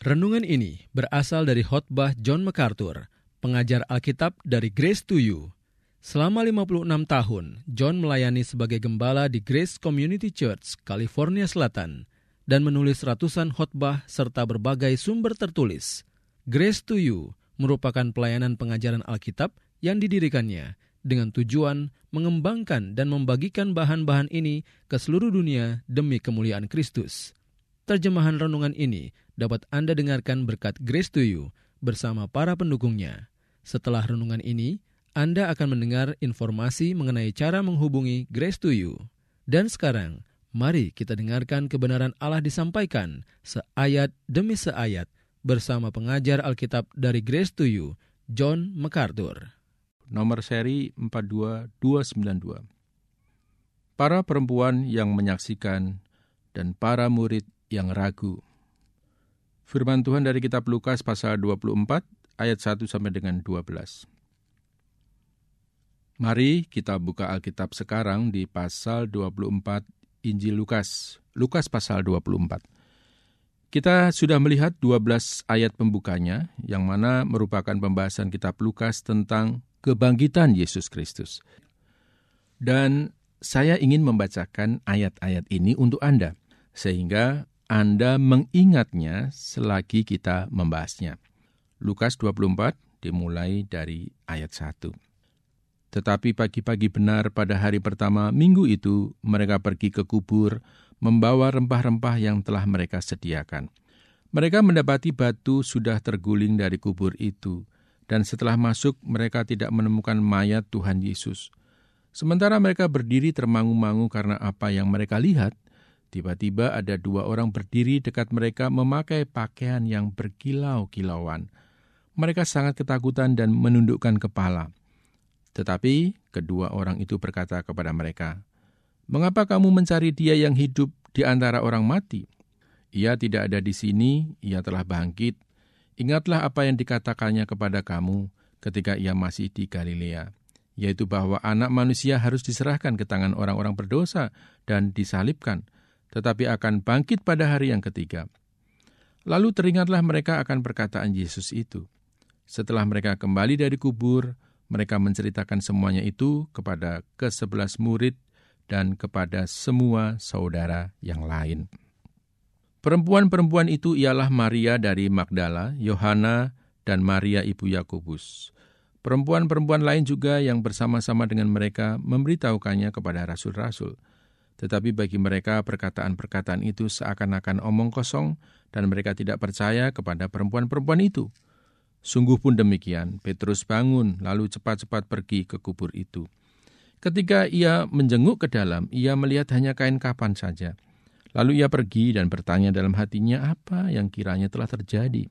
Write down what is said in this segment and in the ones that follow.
Renungan ini berasal dari khotbah John MacArthur, pengajar Alkitab dari Grace to You. Selama 56 tahun, John melayani sebagai gembala di Grace Community Church, California Selatan, dan menulis ratusan khotbah serta berbagai sumber tertulis. Grace to You merupakan pelayanan pengajaran Alkitab yang didirikannya dengan tujuan mengembangkan dan membagikan bahan-bahan ini ke seluruh dunia demi kemuliaan Kristus. Terjemahan renungan ini dapat Anda dengarkan berkat Grace to You bersama para pendukungnya. Setelah renungan ini, Anda akan mendengar informasi mengenai cara menghubungi Grace to You. Dan sekarang, mari kita dengarkan kebenaran Allah disampaikan seayat demi seayat bersama pengajar Alkitab dari Grace to You, John MacArthur. Nomor seri 42292. Para perempuan yang menyaksikan dan para murid yang ragu. Firman Tuhan dari kitab Lukas pasal 24 ayat 1 sampai dengan 12. Mari kita buka Alkitab sekarang di pasal 24 Injil Lukas. Lukas pasal 24. Kita sudah melihat 12 ayat pembukanya yang mana merupakan pembahasan kitab Lukas tentang kebangkitan Yesus Kristus. Dan saya ingin membacakan ayat-ayat ini untuk Anda, sehingga Anda mengingatnya selagi kita membahasnya. Lukas 24 dimulai dari ayat 1. Tetapi pagi-pagi benar pada hari pertama minggu itu, mereka pergi ke kubur, membawa rempah-rempah yang telah mereka sediakan. Mereka mendapati batu sudah terguling dari kubur itu, dan setelah masuk mereka tidak menemukan mayat Tuhan Yesus. Sementara mereka berdiri termangu-mangu karena apa yang mereka lihat, tiba-tiba ada 2 orang berdiri dekat mereka memakai pakaian yang berkilau-kilauan. Mereka sangat ketakutan dan menundukkan kepala. Tetapi kedua orang itu berkata kepada mereka, "Mengapa kamu mencari Dia yang hidup di antara orang mati? Ia tidak ada di sini, Ia telah bangkit. Ingatlah apa yang dikatakannya kepada kamu ketika Ia masih di Galilea, yaitu bahwa Anak Manusia harus diserahkan ke tangan orang-orang berdosa dan disalibkan, tetapi akan bangkit pada hari yang ketiga." Lalu teringatlah mereka akan perkataan Yesus itu. Setelah mereka kembali dari kubur, mereka menceritakan semuanya itu kepada ke-11 murid dan kepada semua saudara yang lain. Perempuan-perempuan itu ialah Maria dari Magdala, Yohana, dan Maria ibu Yakobus. Perempuan-perempuan lain juga yang bersama-sama dengan mereka memberitahukannya kepada rasul-rasul. Tetapi bagi mereka perkataan-perkataan itu seakan-akan omong kosong dan mereka tidak percaya kepada perempuan-perempuan itu. Sungguh pun demikian, Petrus bangun lalu cepat-cepat pergi ke kubur itu. Ketika ia menjenguk ke dalam, ia melihat hanya kain kafan saja. Lalu ia pergi dan bertanya dalam hatinya apa yang kiranya telah terjadi.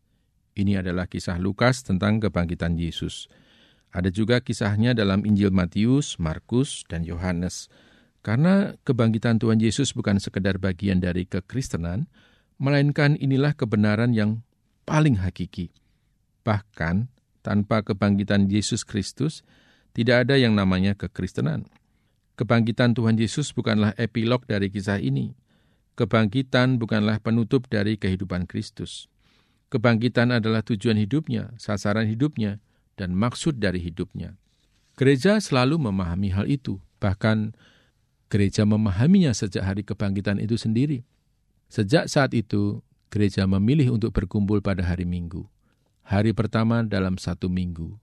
Ini adalah kisah Lukas tentang kebangkitan Yesus. Ada juga kisahnya dalam Injil Matius, Markus, dan Yohanes. Karena kebangkitan Tuhan Yesus bukan sekedar bagian dari kekristenan, melainkan inilah kebenaran yang paling hakiki. Bahkan, tanpa kebangkitan Yesus Kristus, tidak ada yang namanya kekristenan. Kebangkitan Tuhan Yesus bukanlah epilog dari kisah ini. Kebangkitan bukanlah penutup dari kehidupan Kristus. Kebangkitan adalah tujuan hidupnya, sasaran hidupnya, dan maksud dari hidupnya. Gereja selalu memahami hal itu. Bahkan, gereja memahaminya sejak hari kebangkitan itu sendiri. Sejak saat itu, gereja memilih untuk berkumpul pada hari Minggu. Hari pertama dalam 1 minggu,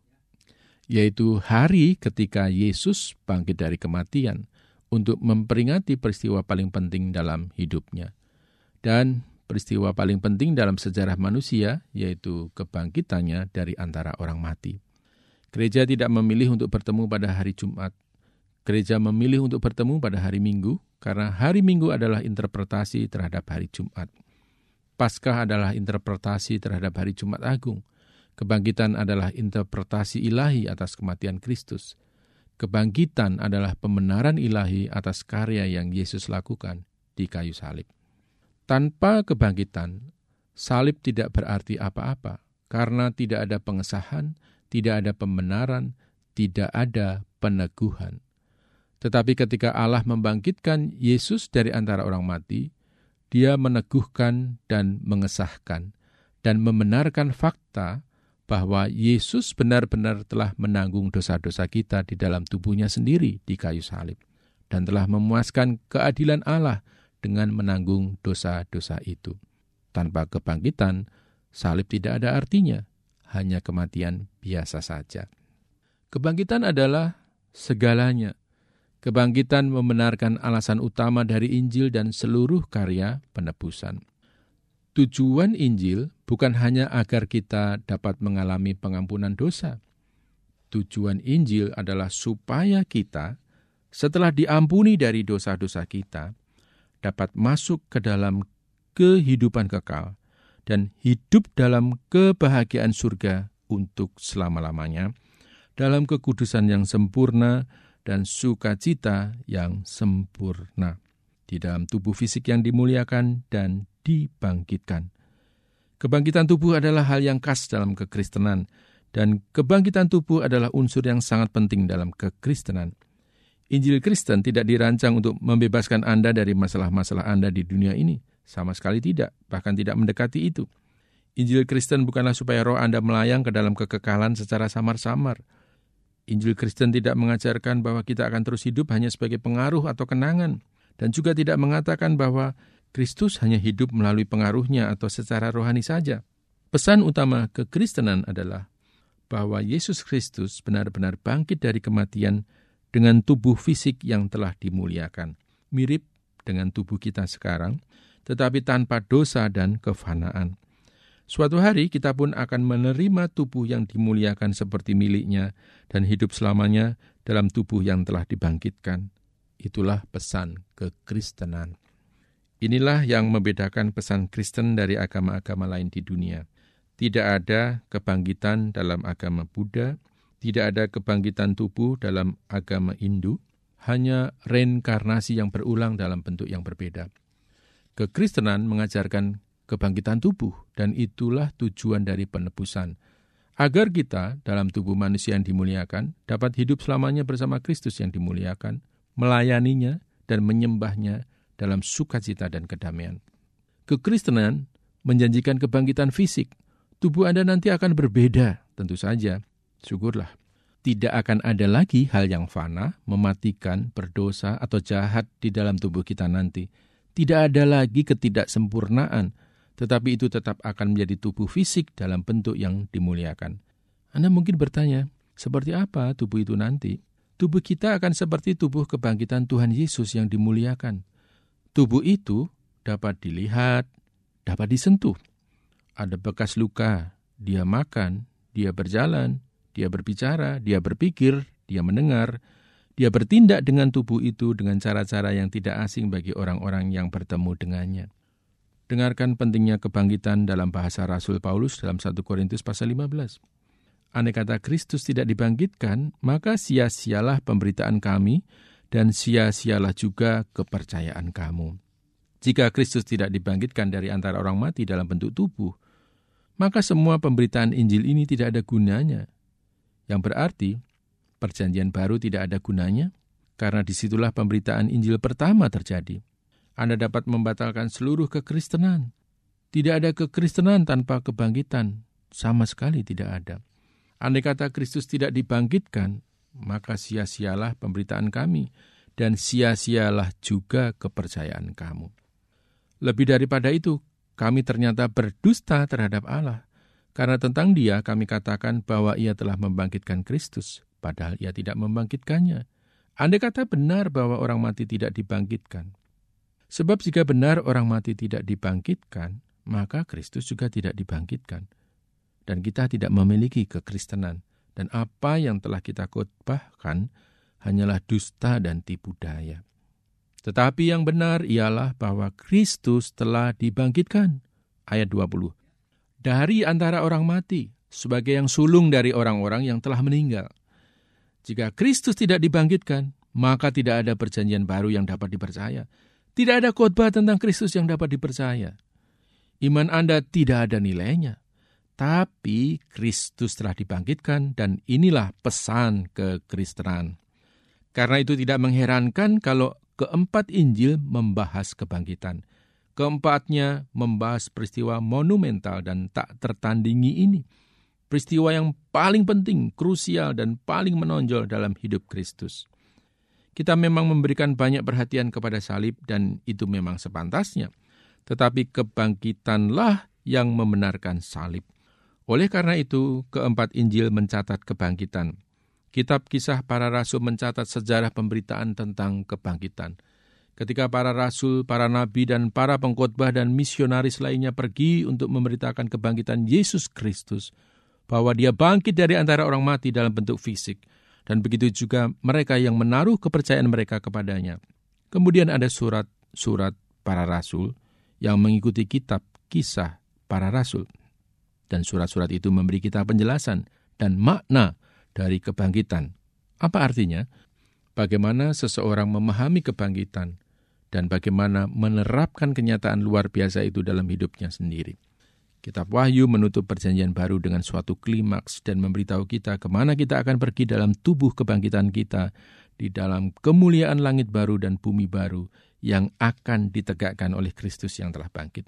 yaitu hari ketika Yesus bangkit dari kematian untuk memperingati peristiwa paling penting dalam hidupnya. Dan peristiwa paling penting dalam sejarah manusia, yaitu kebangkitannya dari antara orang mati. Gereja tidak memilih untuk bertemu pada hari Jumat. Gereja memilih untuk bertemu pada hari Minggu, karena hari Minggu adalah interpretasi terhadap hari Jumat. Paskah adalah interpretasi terhadap hari Jumat Agung. Kebangkitan adalah interpretasi ilahi atas kematian Kristus. Kebangkitan adalah pembenaran ilahi atas karya yang Yesus lakukan di kayu salib. Tanpa kebangkitan, salib tidak berarti apa-apa, karena tidak ada pengesahan, tidak ada pembenaran, tidak ada peneguhan. Tetapi ketika Allah membangkitkan Yesus dari antara orang mati, Dia meneguhkan dan mengesahkan. dan membenarkan fakta bahwa Yesus benar-benar telah menanggung dosa-dosa kita di dalam tubuhnya sendiri di kayu salib, dan telah memuaskan keadilan Allah dengan menanggung dosa-dosa itu. Tanpa kebangkitan, salib tidak ada artinya, hanya kematian biasa saja. Kebangkitan adalah segalanya. Kebangkitan membenarkan alasan utama dari Injil dan seluruh karya penebusan. Tujuan Injil bukan hanya agar kita dapat mengalami pengampunan dosa. Tujuan Injil adalah supaya kita, setelah diampuni dari dosa-dosa kita, dapat masuk ke dalam kehidupan kekal dan hidup dalam kebahagiaan surga untuk selama-lamanya, dalam kekudusan yang sempurna dan sukacita yang sempurna, di dalam tubuh fisik yang dimuliakan dan dibangkitkan. Kebangkitan tubuh adalah hal yang khas dalam kekristenan, dan kebangkitan tubuh adalah unsur yang sangat penting dalam kekristenan. Injil Kristen tidak dirancang untuk membebaskan Anda dari masalah-masalah Anda di dunia ini. Sama sekali tidak, bahkan tidak mendekati itu. Injil Kristen bukanlah supaya roh Anda melayang ke dalam kekekalan secara samar-samar. Injil Kristen tidak mengajarkan bahwa kita akan terus hidup hanya sebagai pengaruh atau kenangan, dan juga tidak mengatakan bahwa Kristus hanya hidup melalui pengaruhnya atau secara rohani saja. Pesan utama kekristenan adalah bahwa Yesus Kristus benar-benar bangkit dari kematian dengan tubuh fisik yang telah dimuliakan, mirip dengan tubuh kita sekarang, tetapi tanpa dosa dan kefanaan. Suatu hari kita pun akan menerima tubuh yang dimuliakan seperti miliknya dan hidup selamanya dalam tubuh yang telah dibangkitkan. Itulah pesan kekristenan. Inilah yang membedakan pesan Kristen dari agama-agama lain di dunia. Tidak ada kebangkitan dalam agama Buddha, tidak ada kebangkitan tubuh dalam agama Hindu, hanya reinkarnasi yang berulang dalam bentuk yang berbeda. Kekristenan mengajarkan kebangkitan tubuh, dan itulah tujuan dari penebusan. Agar kita dalam tubuh manusia yang dimuliakan dapat hidup selamanya bersama Kristus yang dimuliakan, melayaninya dan menyembahnya dalam sukacita dan kedamaian. Kekristenan menjanjikan kebangkitan fisik. Tubuh Anda nanti akan berbeda, tentu saja. Syukurlah. Tidak akan ada lagi hal yang fana, mematikan, berdosa, atau jahat di dalam tubuh kita nanti. Tidak ada lagi ketidaksempurnaan, tetapi itu tetap akan menjadi tubuh fisik dalam bentuk yang dimuliakan. Anda mungkin bertanya, seperti apa tubuh itu nanti? Tubuh kita akan seperti tubuh kebangkitan Tuhan Yesus yang dimuliakan. Tubuh itu dapat dilihat, dapat disentuh. Ada bekas luka, dia makan, dia berjalan, dia berbicara, dia berpikir, dia mendengar, dia bertindak dengan tubuh itu dengan cara-cara yang tidak asing bagi orang-orang yang bertemu dengannya. Dengarkan pentingnya kebangkitan dalam bahasa Rasul Paulus dalam 1 Korintus pasal 15. Andai kata Kristus tidak dibangkitkan, maka sia-sialah pemberitaan kami, dan sia-sialah juga kepercayaan kamu. Jika Kristus tidak dibangkitkan dari antara orang mati dalam bentuk tubuh, maka semua pemberitaan Injil ini tidak ada gunanya. Yang berarti, perjanjian baru tidak ada gunanya, karena disitulah pemberitaan Injil pertama terjadi. Anda dapat membatalkan seluruh kekristenan. Tidak ada kekristenan tanpa kebangkitan, sama sekali tidak ada. Andai kata Kristus tidak dibangkitkan, maka sia-sialah pemberitaan kami, dan sia-sialah juga kepercayaan kamu. Lebih daripada itu, kami ternyata berdusta terhadap Allah, karena tentang Dia kami katakan bahwa Ia telah membangkitkan Kristus, padahal Ia tidak membangkitkannya. Andai kata benar bahwa orang mati tidak dibangkitkan. Sebab jika benar orang mati tidak dibangkitkan, maka Kristus juga tidak dibangkitkan. Dan kita tidak memiliki kekristenan. Dan apa yang telah kita khotbahkan hanyalah dusta dan tipu daya. Tetapi yang benar ialah bahwa Kristus telah dibangkitkan. Ayat 20. Dari antara orang mati, sebagai yang sulung dari orang-orang yang telah meninggal. Jika Kristus tidak dibangkitkan, maka tidak ada perjanjian baru yang dapat dipercaya. Tidak ada khotbah tentang Kristus yang dapat dipercaya. Iman Anda tidak ada nilainya. Tapi Kristus telah dibangkitkan, dan inilah pesan kekristenan. Karena itu tidak mengherankan kalau keempat Injil membahas kebangkitan. Keempatnya, membahas peristiwa monumental dan tak tertandingi ini. Peristiwa yang paling penting, krusial, dan paling menonjol dalam hidup Kristus. Kita memang memberikan banyak perhatian kepada salib dan itu memang sepantasnya. Tetapi kebangkitanlah yang membenarkan salib. Oleh karena itu, keempat Injil mencatat kebangkitan. Kitab Kisah Para Rasul mencatat sejarah pemberitaan tentang kebangkitan. Ketika para rasul, para nabi, dan para pengkhotbah dan misionaris lainnya pergi untuk memberitakan kebangkitan Yesus Kristus, bahwa dia bangkit dari antara orang mati dalam bentuk fisik, dan begitu juga mereka yang menaruh kepercayaan mereka kepadanya. Kemudian ada surat-surat para rasul yang mengikuti kitab Kisah Para Rasul. Dan surat-surat itu memberi kita penjelasan dan makna dari kebangkitan. Apa artinya? Bagaimana seseorang memahami kebangkitan dan bagaimana menerapkan kenyataan luar biasa itu dalam hidupnya sendiri. Kitab Wahyu menutup perjanjian baru dengan suatu klimaks dan memberitahu kita kemana kita akan pergi dalam tubuh kebangkitan kita di dalam kemuliaan langit baru dan bumi baru yang akan ditegakkan oleh Kristus yang telah bangkit.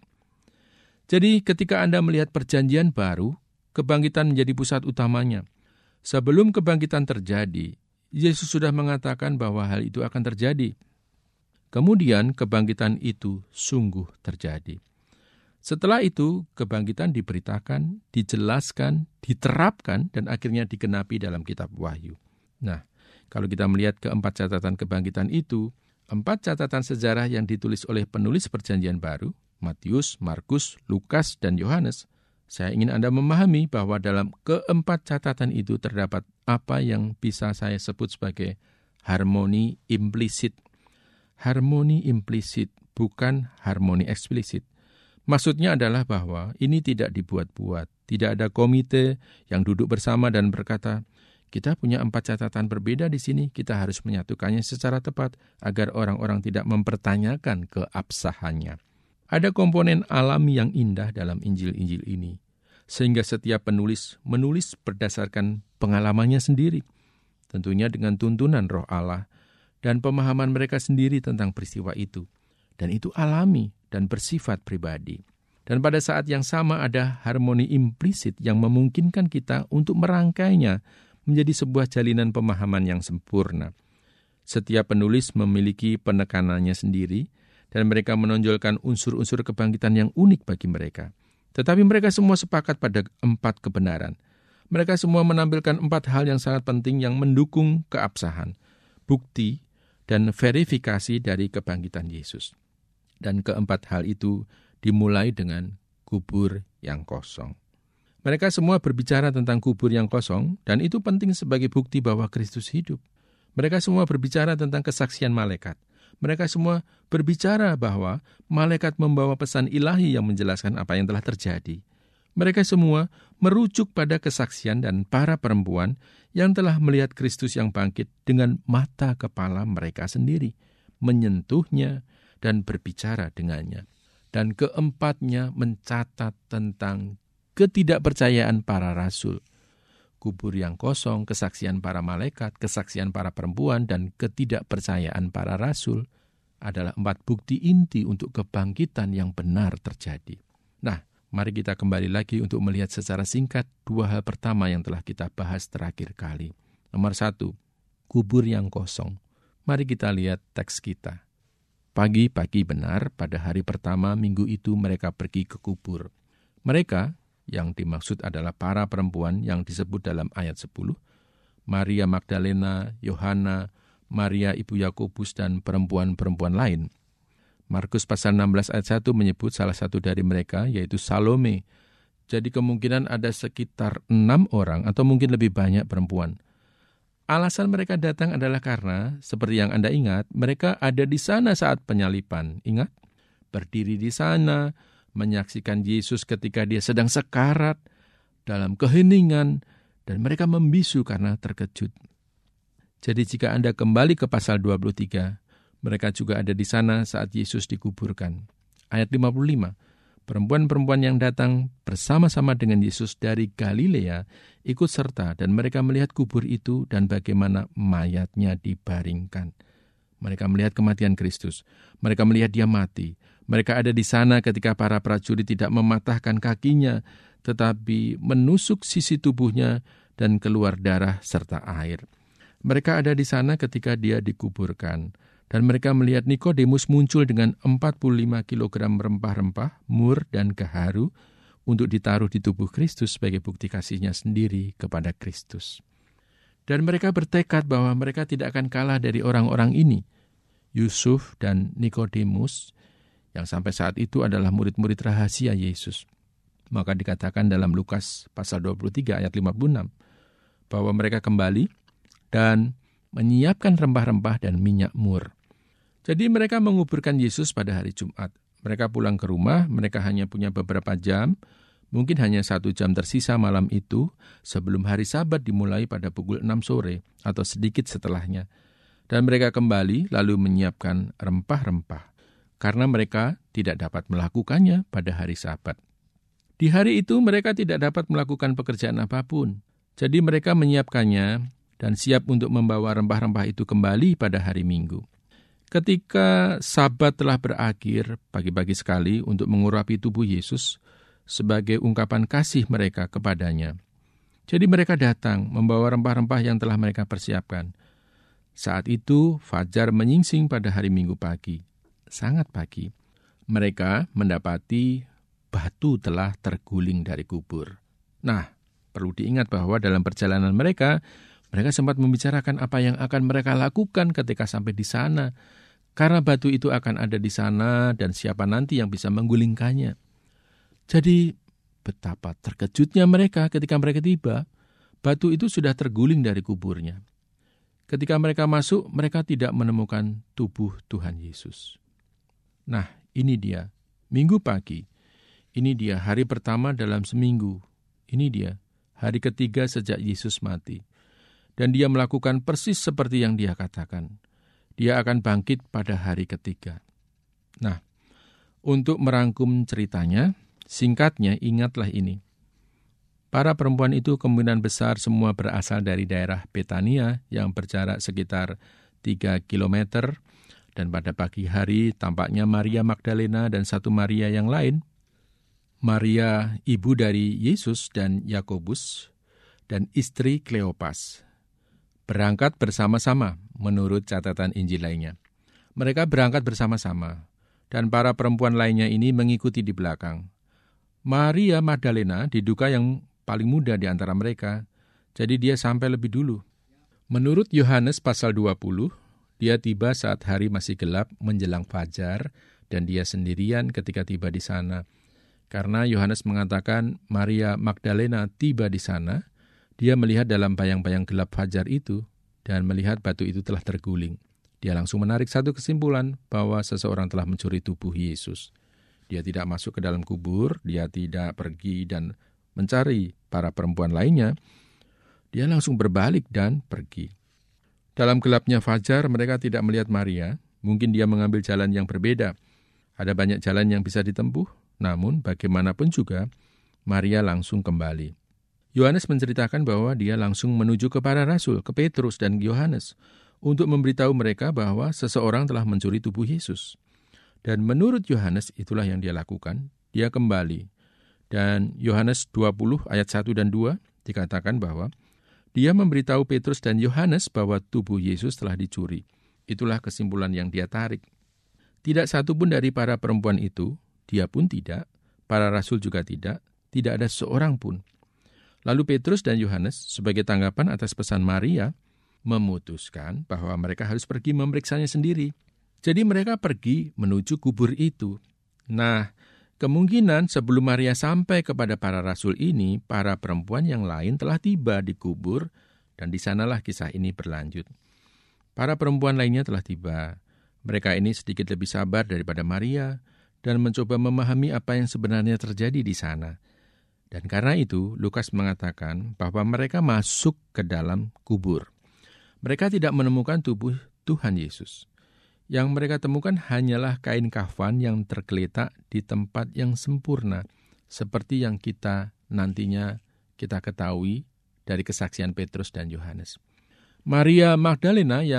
Jadi ketika Anda melihat perjanjian baru, kebangkitan menjadi pusat utamanya. Sebelum kebangkitan terjadi, Yesus sudah mengatakan bahwa hal itu akan terjadi. Kemudian kebangkitan itu sungguh terjadi. Setelah itu, kebangkitan diberitakan, dijelaskan, diterapkan, dan akhirnya digenapi dalam kitab Wahyu. Nah, kalau kita melihat keempat catatan kebangkitan itu, 4 catatan sejarah yang ditulis oleh penulis perjanjian baru, Matius, Markus, Lukas, dan Yohanes, saya ingin Anda memahami bahwa dalam keempat catatan itu terdapat apa yang bisa saya sebut sebagai harmoni implisit. Harmoni implisit, bukan harmoni eksplisit. Maksudnya adalah bahwa ini tidak dibuat-buat. Tidak ada komite yang duduk bersama dan berkata, kita punya 4 catatan berbeda di sini, kita harus menyatukannya secara tepat agar orang-orang tidak mempertanyakan keabsahannya. Ada komponen alami yang indah dalam Injil-Injil ini, sehingga setiap penulis menulis berdasarkan pengalamannya sendiri, tentunya dengan tuntunan Roh Allah, dan pemahaman mereka sendiri tentang peristiwa itu. Dan itu alami dan bersifat pribadi. Dan pada saat yang sama ada harmoni implisit yang memungkinkan kita untuk merangkainya menjadi sebuah jalinan pemahaman yang sempurna. Setiap penulis memiliki penekanannya sendiri, dan mereka menonjolkan unsur-unsur kebangkitan yang unik bagi mereka. Tetapi mereka semua sepakat pada 4 kebenaran. Mereka semua menampilkan 4 hal yang sangat penting yang mendukung keabsahan, bukti, dan verifikasi dari kebangkitan Yesus. Dan keempat hal itu dimulai dengan kubur yang kosong. Mereka semua berbicara tentang kubur yang kosong, dan itu penting sebagai bukti bahwa Kristus hidup. Mereka semua berbicara tentang kesaksian malaikat. Mereka semua berbicara bahwa malaikat membawa pesan ilahi yang menjelaskan apa yang telah terjadi. Mereka semua merujuk pada kesaksian dan para perempuan yang telah melihat Kristus yang bangkit dengan mata kepala mereka sendiri, menyentuhnya dan berbicara dengannya. Dan keempatnya mencatat tentang ketidakpercayaan para rasul. Kubur yang kosong, kesaksian para malaikat, kesaksian para perempuan, dan ketidakpercayaan para rasul adalah 4 bukti inti untuk kebangkitan yang benar terjadi. Nah, mari kita kembali lagi untuk melihat secara singkat 2 hal pertama yang telah kita bahas terakhir kali. Nomor 1, kubur yang kosong. Mari kita lihat teks kita. Pagi-pagi benar, pada hari pertama minggu itu mereka pergi ke kubur. Mereka, yang dimaksud adalah para perempuan yang disebut dalam ayat 10, Maria Magdalena, Yohana, Maria ibu Yakobus, dan perempuan-perempuan lain. Markus pasal 16 ayat 1 menyebut salah satu dari mereka, yaitu Salome. Jadi kemungkinan ada sekitar 6 orang atau mungkin lebih banyak perempuan. Alasan mereka datang adalah karena, seperti yang Anda ingat, mereka ada di sana saat penyaliban. Ingat? Berdiri di sana, menyaksikan Yesus ketika dia sedang sekarat, dalam keheningan, dan mereka membisu karena terkejut. Jadi jika Anda kembali ke pasal 23, mereka juga ada di sana saat Yesus dikuburkan. Ayat 55, perempuan-perempuan yang datang bersama-sama dengan Yesus dari Galilea ikut serta dan mereka melihat kubur itu dan bagaimana mayatnya dibaringkan. Mereka melihat kematian Kristus. Mereka melihat dia mati. Mereka ada di sana ketika para prajurit tidak mematahkan kakinya, tetapi menusuk sisi tubuhnya dan keluar darah serta air. Mereka ada di sana ketika dia dikuburkan. Dan mereka melihat Nikodemus muncul dengan 45 kilogram rempah-rempah, mur dan gaharu untuk ditaruh di tubuh Kristus sebagai bukti kasihnya sendiri kepada Kristus. Dan mereka bertekad bahwa mereka tidak akan kalah dari orang-orang ini, Yusuf dan Nikodemus, yang sampai saat itu adalah murid-murid rahasia Yesus. Maka dikatakan dalam Lukas pasal 23 ayat 56, bahwa mereka kembali dan menyiapkan rempah-rempah dan minyak mur. Jadi mereka menguburkan Yesus pada hari Jumat. Mereka pulang ke rumah, mereka hanya punya beberapa jam, mungkin hanya 1 jam tersisa malam itu, sebelum hari Sabat dimulai pada pukul 6 sore atau sedikit setelahnya. Dan mereka kembali lalu menyiapkan rempah-rempah, karena mereka tidak dapat melakukannya pada hari Sabat. Di hari itu mereka tidak dapat melakukan pekerjaan apapun. Jadi mereka menyiapkannya dan siap untuk membawa rempah-rempah itu kembali pada hari Minggu. Ketika Sabat telah berakhir, pagi-pagi sekali untuk mengurapi tubuh Yesus sebagai ungkapan kasih mereka kepadanya. Jadi mereka datang membawa rempah-rempah yang telah mereka persiapkan. Saat itu fajar menyingsing pada hari Minggu pagi, sangat pagi. Mereka mendapati batu telah terguling dari kubur. Nah, perlu diingat bahwa dalam perjalanan mereka sempat membicarakan apa yang akan mereka lakukan ketika sampai di sana. Karena batu itu akan ada di sana dan siapa nanti yang bisa menggulingkannya. Jadi betapa terkejutnya mereka ketika mereka tiba, batu itu sudah terguling dari kuburnya. Ketika mereka masuk, mereka tidak menemukan tubuh Tuhan Yesus. Nah, ini dia, Minggu pagi. Ini dia hari pertama dalam seminggu. Ini dia, hari ketiga sejak Yesus mati. Dan dia melakukan persis seperti yang dia katakan. Dia akan bangkit pada hari ketiga. Nah, untuk merangkum ceritanya, singkatnya ingatlah ini. Para perempuan itu kemungkinan besar semua berasal dari daerah Betania yang berjarak sekitar 3 kilometer. Dan pada pagi hari tampaknya Maria Magdalena dan satu Maria yang lain, Maria ibu dari Yesus dan Yakobus, dan istri Kleopas, berangkat bersama-sama menurut catatan Injil lainnya. Mereka berangkat bersama-sama, dan para perempuan lainnya ini mengikuti di belakang. Maria Magdalena diduga yang paling muda di antara mereka, jadi dia sampai lebih dulu. Menurut Yohanes pasal 20, dia tiba saat hari masih gelap menjelang fajar, dan dia sendirian ketika tiba di sana. Karena Yohanes mengatakan Maria Magdalena tiba di sana, dia melihat dalam bayang-bayang gelap fajar itu, dan melihat batu itu telah terguling. Dia langsung menarik satu kesimpulan bahwa seseorang telah mencuri tubuh Yesus. Dia tidak masuk ke dalam kubur, dia tidak pergi dan mencari para perempuan lainnya. Dia langsung berbalik dan pergi. Dalam gelapnya fajar, mereka tidak melihat Maria. Mungkin dia mengambil jalan yang berbeda. Ada banyak jalan yang bisa ditempuh, namun bagaimanapun juga, Maria langsung kembali. Yohanes menceritakan bahwa dia langsung menuju ke para rasul, ke Petrus dan Yohanes, untuk memberitahu mereka bahwa seseorang telah mencuri tubuh Yesus. Dan menurut Yohanes itulah yang dia lakukan, dia kembali. Dan Yohanes 20 ayat 1 dan 2 dikatakan bahwa dia memberitahu Petrus dan Yohanes bahwa tubuh Yesus telah dicuri. Itulah kesimpulan yang dia tarik. Tidak satu pun dari para perempuan itu, dia pun tidak, para rasul juga tidak ada seorang pun. Lalu Petrus dan Yohanes sebagai tanggapan atas pesan Maria memutuskan bahwa mereka harus pergi memeriksanya sendiri. Jadi mereka pergi menuju kubur itu. Nah, kemungkinan sebelum Maria sampai kepada para rasul ini, para perempuan yang lain telah tiba di kubur dan di sanalah kisah ini berlanjut. Para perempuan lainnya telah tiba. Mereka ini sedikit lebih sabar daripada Maria dan mencoba memahami apa yang sebenarnya terjadi di sana. Dan karena itu, Lukas mengatakan bahwa mereka masuk ke dalam kubur. Mereka tidak menemukan tubuh Tuhan Yesus. Yang mereka temukan hanyalah kain kafan yang tergeletak di tempat yang sempurna, seperti yang kita nantinya kita ketahui dari kesaksian Petrus dan Yohanes. Maria Magdalena yang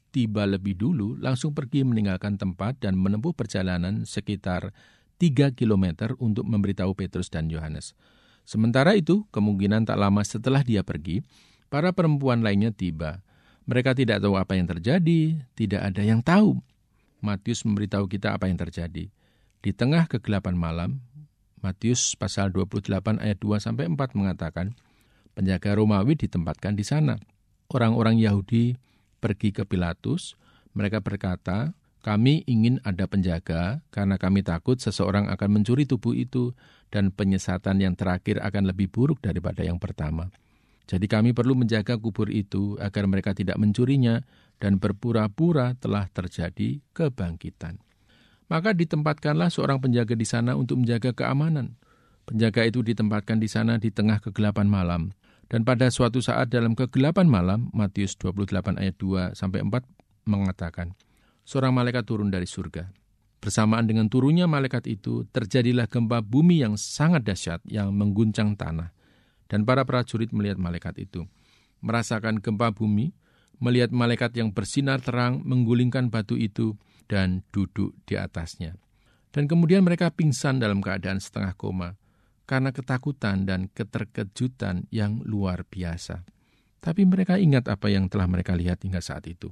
tiba lebih dulu, langsung pergi meninggalkan tempat dan menempuh perjalanan sekitar 3 kilometer untuk memberitahu Petrus dan Yohanes. Sementara itu, kemungkinan tak lama setelah dia pergi, para perempuan lainnya tiba. Mereka tidak tahu apa yang terjadi, tidak ada yang tahu. Matius memberitahu kita apa yang terjadi. Di tengah kegelapan malam, Matius pasal 28 ayat 2-4 mengatakan, penjaga Romawi ditempatkan di sana. Orang-orang Yahudi pergi ke Pilatus, mereka berkata, kami ingin ada penjaga karena kami takut seseorang akan mencuri tubuh itu dan penyesatan yang terakhir akan lebih buruk daripada yang pertama. Jadi kami perlu menjaga kubur itu agar mereka tidak mencurinya dan berpura-pura telah terjadi kebangkitan. Maka ditempatkanlah seorang penjaga di sana untuk menjaga keamanan. Penjaga itu ditempatkan di sana di tengah kegelapan malam. Dan pada suatu saat dalam kegelapan malam, Matius 28 ayat 2-4 mengatakan, seorang malaikat turun dari surga. Bersamaan dengan turunnya malaikat itu, terjadilah gempa bumi yang sangat dahsyat yang mengguncang tanah. Dan para prajurit melihat malaikat itu. Merasakan gempa bumi, melihat malaikat yang bersinar terang menggulingkan batu itu dan duduk di atasnya. Dan kemudian mereka pingsan dalam keadaan setengah koma, karena ketakutan dan keterkejutan yang luar biasa. Tapi mereka ingat apa yang telah mereka lihat hingga saat itu.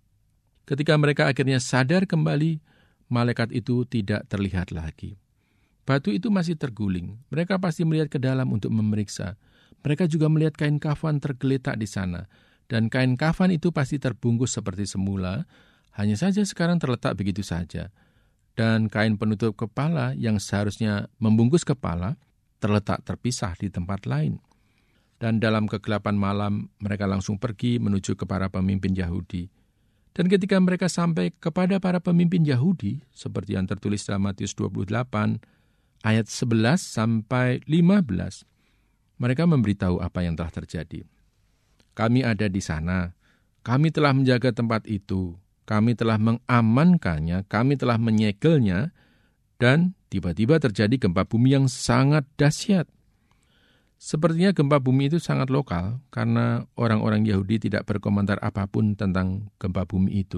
Ketika mereka akhirnya sadar kembali, malaikat itu tidak terlihat lagi. Batu itu masih terguling. Mereka pasti melihat ke dalam untuk memeriksa. Mereka juga melihat kain kafan tergeletak di sana. Dan kain kafan itu pasti terbungkus seperti semula, hanya saja sekarang terletak begitu saja. Dan kain penutup kepala yang seharusnya membungkus kepala, terletak terpisah di tempat lain. Dan dalam kegelapan malam, mereka langsung pergi menuju ke para pemimpin Yahudi. Dan ketika mereka sampai kepada para pemimpin Yahudi, seperti yang tertulis dalam Matius 28, ayat 11-15, mereka memberitahu apa yang telah terjadi. Kami ada di sana, kami telah menjaga tempat itu, kami telah mengamankannya, kami telah menyegelnya, dan tiba-tiba terjadi gempa bumi yang sangat dahsyat. Sepertinya gempa bumi itu sangat lokal karena orang-orang Yahudi tidak berkomentar apapun tentang gempa bumi itu.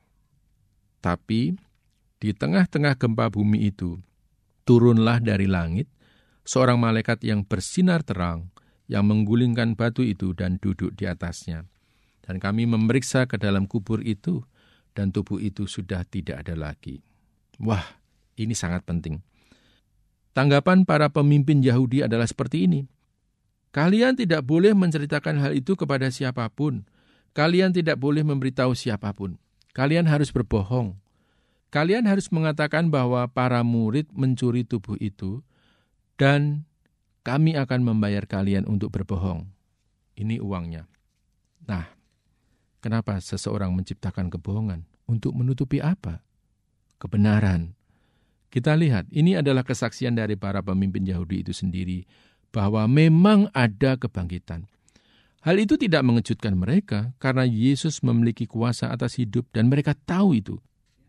Tapi di tengah-tengah gempa bumi itu, turunlah dari langit seorang malaikat yang bersinar terang yang menggulingkan batu itu dan duduk di atasnya. Dan kami memeriksa ke dalam kubur itu dan tubuh itu sudah tidak ada lagi. Wah, ini sangat penting. Tanggapan para pemimpin Yahudi adalah seperti ini. Kalian tidak boleh menceritakan hal itu kepada siapapun. Kalian tidak boleh memberitahu siapapun. Kalian harus berbohong. Kalian harus mengatakan bahwa para murid mencuri tubuh itu dan kami akan membayar kalian untuk berbohong. Ini uangnya. Nah, kenapa seseorang menciptakan kebohongan? Untuk menutupi apa? Kebenaran. Kita lihat, ini adalah kesaksian dari para pemimpin Yahudi itu sendiri, bahwa memang ada kebangkitan. Hal itu tidak mengejutkan mereka, karena Yesus memiliki kuasa atas hidup dan mereka tahu itu.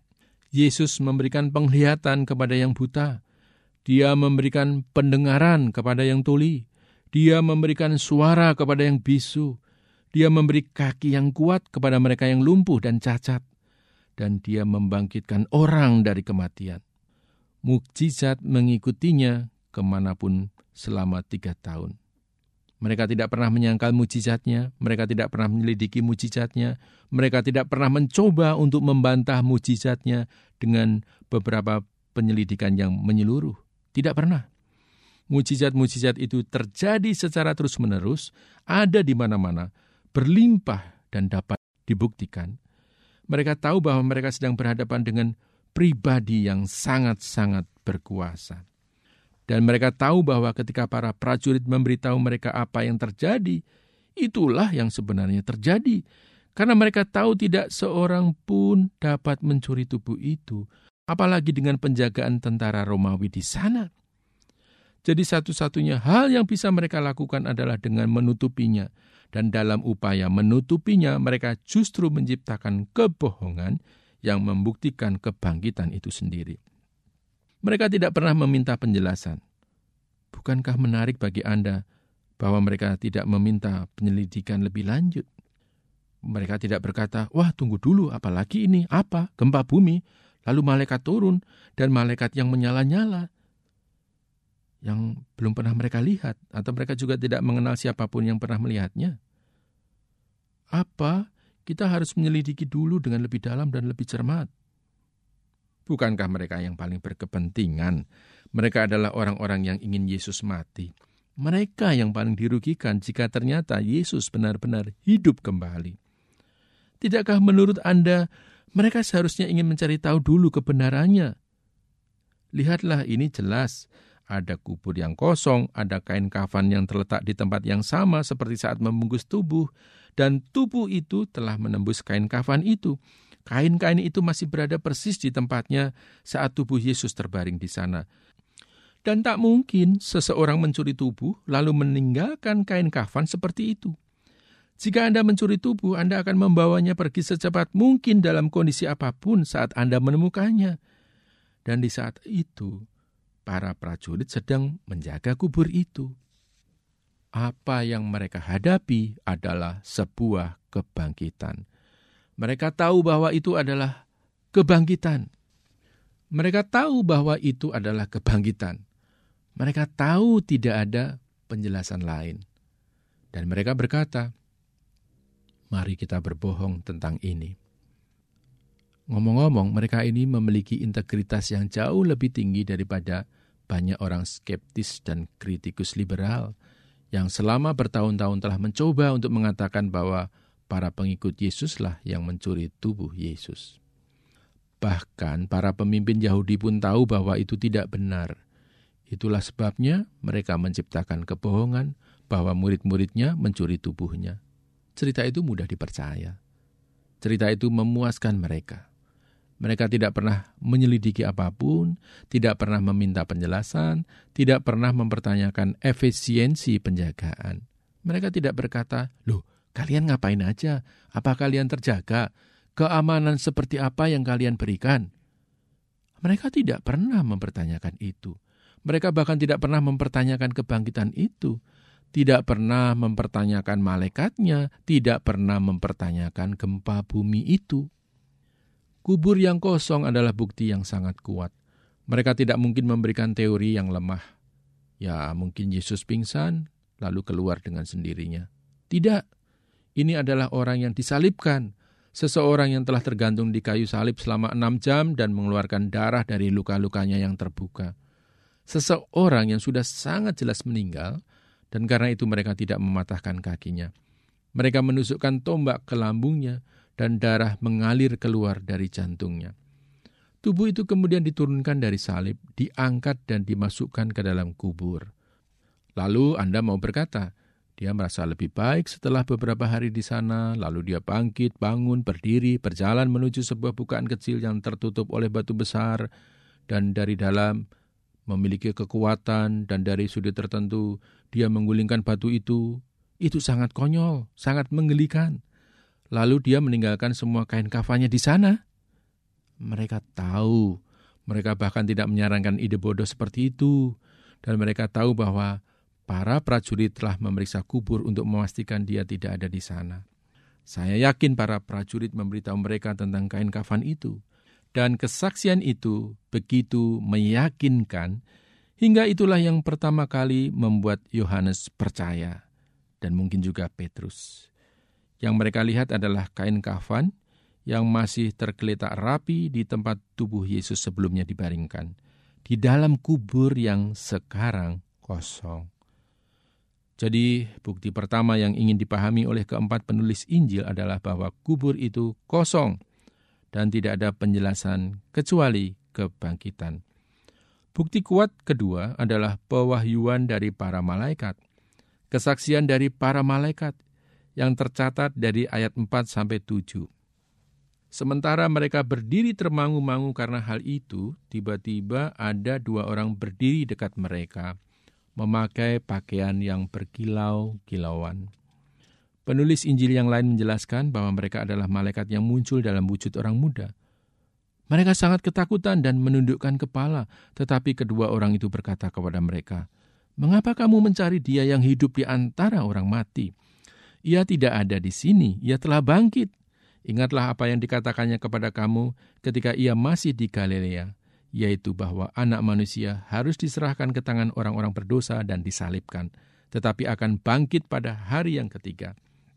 Yesus memberikan penglihatan kepada yang buta. Dia memberikan pendengaran kepada yang tuli. Dia memberikan suara kepada yang bisu. Dia memberi kaki yang kuat kepada mereka yang lumpuh dan cacat. Dan dia membangkitkan orang dari kematian. Mukjizat mengikutinya kemanapun selama 3 tahun. Mereka tidak pernah menyangkal mukjizatnya, mereka tidak pernah menyelidiki mukjizatnya, mereka tidak pernah mencoba untuk membantah mukjizatnya dengan beberapa penyelidikan yang menyeluruh. Tidak pernah. Mukjizat-mukjizat itu terjadi secara terus-menerus, ada di mana-mana, berlimpah dan dapat dibuktikan. Mereka tahu bahwa mereka sedang berhadapan dengan pribadi yang sangat-sangat berkuasa. Dan mereka tahu bahwa ketika para prajurit memberitahu mereka apa yang terjadi, itulah yang sebenarnya terjadi. Karena mereka tahu tidak seorang pun dapat mencuri tubuh itu, apalagi dengan penjagaan tentara Romawi di sana. Jadi satu-satunya hal yang bisa mereka lakukan adalah dengan menutupinya. Dan dalam upaya menutupinya, mereka justru menciptakan kebohongan yang membuktikan kebangkitan itu sendiri. Mereka tidak pernah meminta penjelasan. Bukankah menarik bagi Anda bahwa mereka tidak meminta penyelidikan lebih lanjut? Mereka tidak berkata, wah tunggu dulu, apalagi ini, apa? Gempa bumi, lalu malaikat turun, dan malaikat yang menyala-nyala, yang belum pernah mereka lihat, atau mereka juga tidak mengenal siapapun yang pernah melihatnya. Apa? Kita harus menyelidiki dulu dengan lebih dalam dan lebih cermat. Bukankah mereka yang paling berkepentingan? Mereka adalah orang-orang yang ingin Yesus mati. Mereka yang paling dirugikan jika ternyata Yesus benar-benar hidup kembali. Tidakkah menurut Anda, mereka seharusnya ingin mencari tahu dulu kebenarannya? Lihatlah, ini jelas. Ada kubur yang kosong, ada kain kafan yang terletak di tempat yang sama seperti saat membungkus tubuh. Dan tubuh itu telah menembus kain kafan itu. Kain-kain itu masih berada persis di tempatnya saat tubuh Yesus terbaring di sana. Dan tak mungkin seseorang mencuri tubuh lalu meninggalkan kain kafan seperti itu. Jika Anda mencuri tubuh, Anda akan membawanya pergi secepat mungkin dalam kondisi apapun saat Anda menemukannya. Dan di saat itu, para prajurit sedang menjaga kubur itu. Apa yang mereka hadapi adalah sebuah kebangkitan. Mereka tahu bahwa itu adalah kebangkitan. Mereka tahu bahwa itu adalah kebangkitan. Mereka tahu tidak ada penjelasan lain. Dan mereka berkata, mari kita berbohong tentang ini. Ngomong-ngomong, mereka ini memiliki integritas yang jauh lebih tinggi daripada banyak orang skeptis dan kritikus liberal yang selama bertahun-tahun telah mencoba untuk mengatakan bahwa para pengikut Yesuslah yang mencuri tubuh Yesus. Bahkan para pemimpin Yahudi pun tahu bahwa itu tidak benar. Itulah sebabnya mereka menciptakan kebohongan bahwa murid-muridnya mencuri tubuhnya. Cerita itu mudah dipercaya. Cerita itu memuaskan mereka. Mereka tidak pernah menyelidiki apapun, tidak pernah meminta penjelasan, tidak pernah mempertanyakan efisiensi penjagaan. Mereka tidak berkata, loh, kalian ngapain aja? Apa kalian terjaga? Keamanan seperti apa yang kalian berikan? Mereka tidak pernah mempertanyakan itu. Mereka bahkan tidak pernah mempertanyakan kebangkitan itu. Tidak pernah mempertanyakan malaikatnya. Tidak pernah mempertanyakan gempa bumi itu. Kubur yang kosong adalah bukti yang sangat kuat. Mereka tidak mungkin memberikan teori yang lemah. Ya, mungkin Yesus pingsan, lalu keluar dengan sendirinya. Tidak. Ini adalah orang yang disalibkan. Seseorang yang telah tergantung di kayu salib selama 6 jam dan mengeluarkan darah dari luka-lukanya yang terbuka. Seseorang yang sudah sangat jelas meninggal, dan karena itu mereka tidak mematahkan kakinya. Mereka menusukkan tombak ke lambungnya, dan darah mengalir keluar dari jantungnya. Tubuh itu kemudian diturunkan dari salib, diangkat dan dimasukkan ke dalam kubur. Lalu Anda mau berkata, dia merasa lebih baik setelah beberapa hari di sana, lalu dia bangkit, bangun, berdiri, berjalan menuju sebuah bukaan kecil yang tertutup oleh batu besar, dan dari dalam memiliki kekuatan, dan dari sudut tertentu dia menggulingkan batu itu. Itu sangat konyol, sangat menggelikan. Lalu dia meninggalkan semua kain kafannya di sana. Mereka tahu, mereka bahkan tidak menyarankan ide bodoh seperti itu. Dan mereka tahu bahwa para prajurit telah memeriksa kubur untuk memastikan dia tidak ada di sana. Saya yakin para prajurit memberitahu mereka tentang kain kafan itu. Dan kesaksian itu begitu meyakinkan, hingga itulah yang pertama kali membuat Yohanes percaya. Dan mungkin juga Petrus. Yang mereka lihat adalah kain kafan yang masih tergeletak rapi di tempat tubuh Yesus sebelumnya dibaringkan, di dalam kubur yang sekarang kosong. Jadi, bukti pertama yang ingin dipahami oleh keempat penulis Injil adalah bahwa kubur itu kosong dan tidak ada penjelasan kecuali kebangkitan. Bukti kuat kedua adalah pewahyuan dari para malaikat, kesaksian dari para malaikat, yang tercatat dari ayat 4-7. Sementara mereka berdiri termangu-mangu karena hal itu, tiba-tiba ada 2 orang berdiri dekat mereka, memakai pakaian yang berkilau-kilauan. Penulis Injil yang lain menjelaskan bahwa mereka adalah malaikat yang muncul dalam wujud orang muda. Mereka sangat ketakutan dan menundukkan kepala, tetapi kedua orang itu berkata kepada mereka, "Mengapa kamu mencari dia yang hidup di antara orang mati? Ia tidak ada di sini, ia telah bangkit. Ingatlah apa yang dikatakannya kepada kamu ketika ia masih di Galilea, yaitu bahwa Anak Manusia harus diserahkan ke tangan orang-orang berdosa dan disalibkan, tetapi akan bangkit pada hari yang ketiga.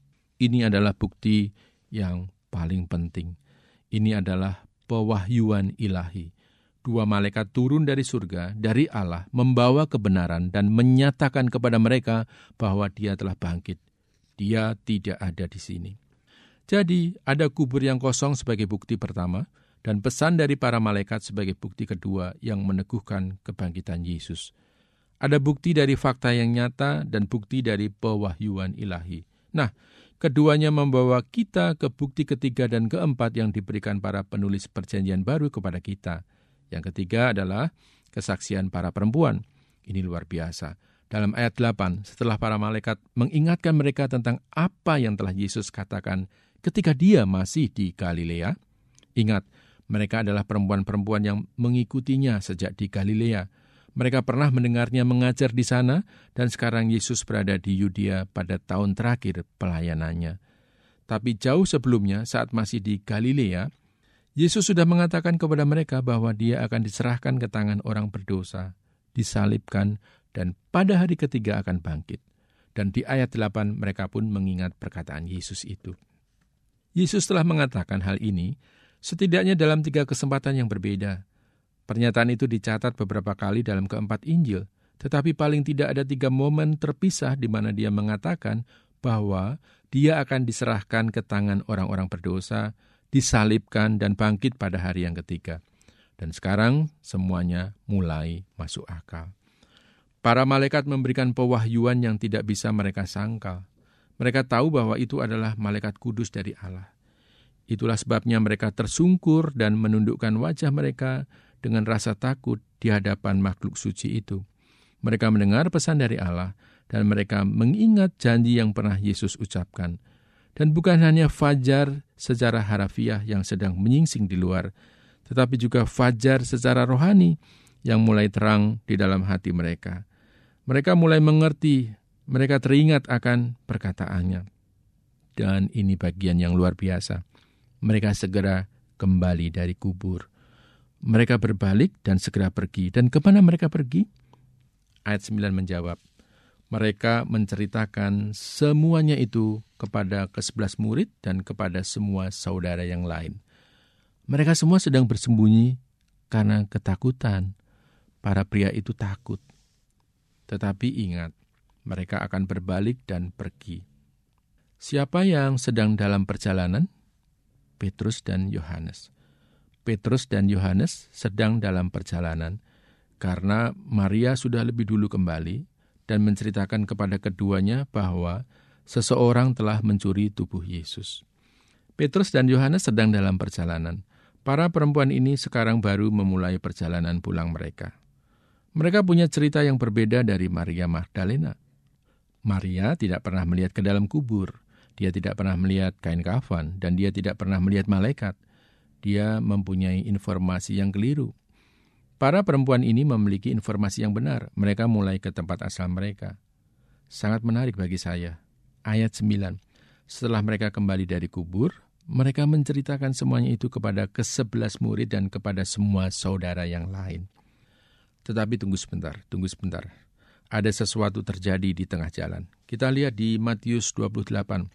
Ini adalah bukti yang paling penting. Ini adalah pewahyuan ilahi. 2 malaikat turun dari surga, dari Allah, membawa kebenaran dan menyatakan kepada mereka bahwa Dia telah bangkit. Dia tidak ada di sini. Jadi, ada kubur yang kosong sebagai bukti pertama, dan pesan dari para malaikat sebagai bukti kedua yang meneguhkan kebangkitan Yesus. Ada bukti dari fakta yang nyata dan bukti dari pewahyuan ilahi. Nah, keduanya membawa kita ke bukti ketiga dan keempat yang diberikan para penulis Perjanjian Baru kepada kita. Yang ketiga adalah kesaksian para perempuan. Ini luar biasa. Dalam ayat 8, setelah para malaikat mengingatkan mereka tentang apa yang telah Yesus katakan ketika Dia masih di Galilea. Ingat, mereka adalah perempuan-perempuan yang mengikutinya sejak di Galilea. Mereka pernah mendengarnya mengajar di sana, dan sekarang Yesus berada di Yudea pada tahun terakhir pelayanannya. Tapi jauh sebelumnya, saat masih di Galilea, Yesus sudah mengatakan kepada mereka bahwa Dia akan diserahkan ke tangan orang berdosa, disalibkan, dan pada hari ketiga akan bangkit. Dan di ayat 8 mereka pun mengingat perkataan Yesus itu. Yesus telah mengatakan hal ini setidaknya dalam 3 kesempatan yang berbeda. Pernyataan itu dicatat beberapa kali dalam keempat Injil, tetapi paling tidak ada 3 momen terpisah di mana Dia mengatakan bahwa Dia akan diserahkan ke tangan orang-orang berdosa, disalibkan, dan bangkit pada hari yang ketiga. Dan sekarang semuanya mulai masuk akal. Para malaikat memberikan pewahyuan yang tidak bisa mereka sangkal. Mereka tahu bahwa itu adalah malaikat kudus dari Allah. Itulah sebabnya mereka tersungkur dan menundukkan wajah mereka dengan rasa takut di hadapan makhluk suci itu. Mereka mendengar pesan dari Allah dan mereka mengingat janji yang pernah Yesus ucapkan. Dan bukan hanya fajar secara harafiah yang sedang menyingsing di luar, tetapi juga fajar secara rohani yang mulai terang di dalam hati mereka. Mereka mulai mengerti, mereka teringat akan perkataannya. Dan ini bagian yang luar biasa. Mereka segera kembali dari kubur. Mereka berbalik dan segera pergi. Dan kemana mereka pergi? Ayat 9 menjawab, mereka menceritakan semuanya itu kepada ke-11 murid dan kepada semua saudara yang lain. Mereka semua sedang bersembunyi karena ketakutan. Para pria itu takut. Tetapi ingat, mereka akan berbalik dan pergi. Siapa yang sedang dalam perjalanan? Petrus dan Yohanes. Petrus dan Yohanes sedang dalam perjalanan karena Maria sudah lebih dulu kembali dan menceritakan kepada keduanya bahwa seseorang telah mencuri tubuh Yesus. Petrus dan Yohanes sedang dalam perjalanan. Para perempuan ini sekarang baru memulai perjalanan pulang mereka. Mereka punya cerita yang berbeda dari Maria Magdalena. Maria tidak pernah melihat ke dalam kubur. Dia tidak pernah melihat kain kafan dan dia tidak pernah melihat malaikat. Dia mempunyai informasi yang keliru. Para perempuan ini memiliki informasi yang benar. Mereka mulai ke tempat asal mereka. Sangat menarik bagi saya. Ayat 9. Setelah mereka kembali dari kubur, mereka menceritakan semuanya itu kepada ke-11 murid dan kepada semua saudara yang lain. Tetapi tunggu sebentar. Ada sesuatu terjadi di tengah jalan. Kita lihat di Matius 28.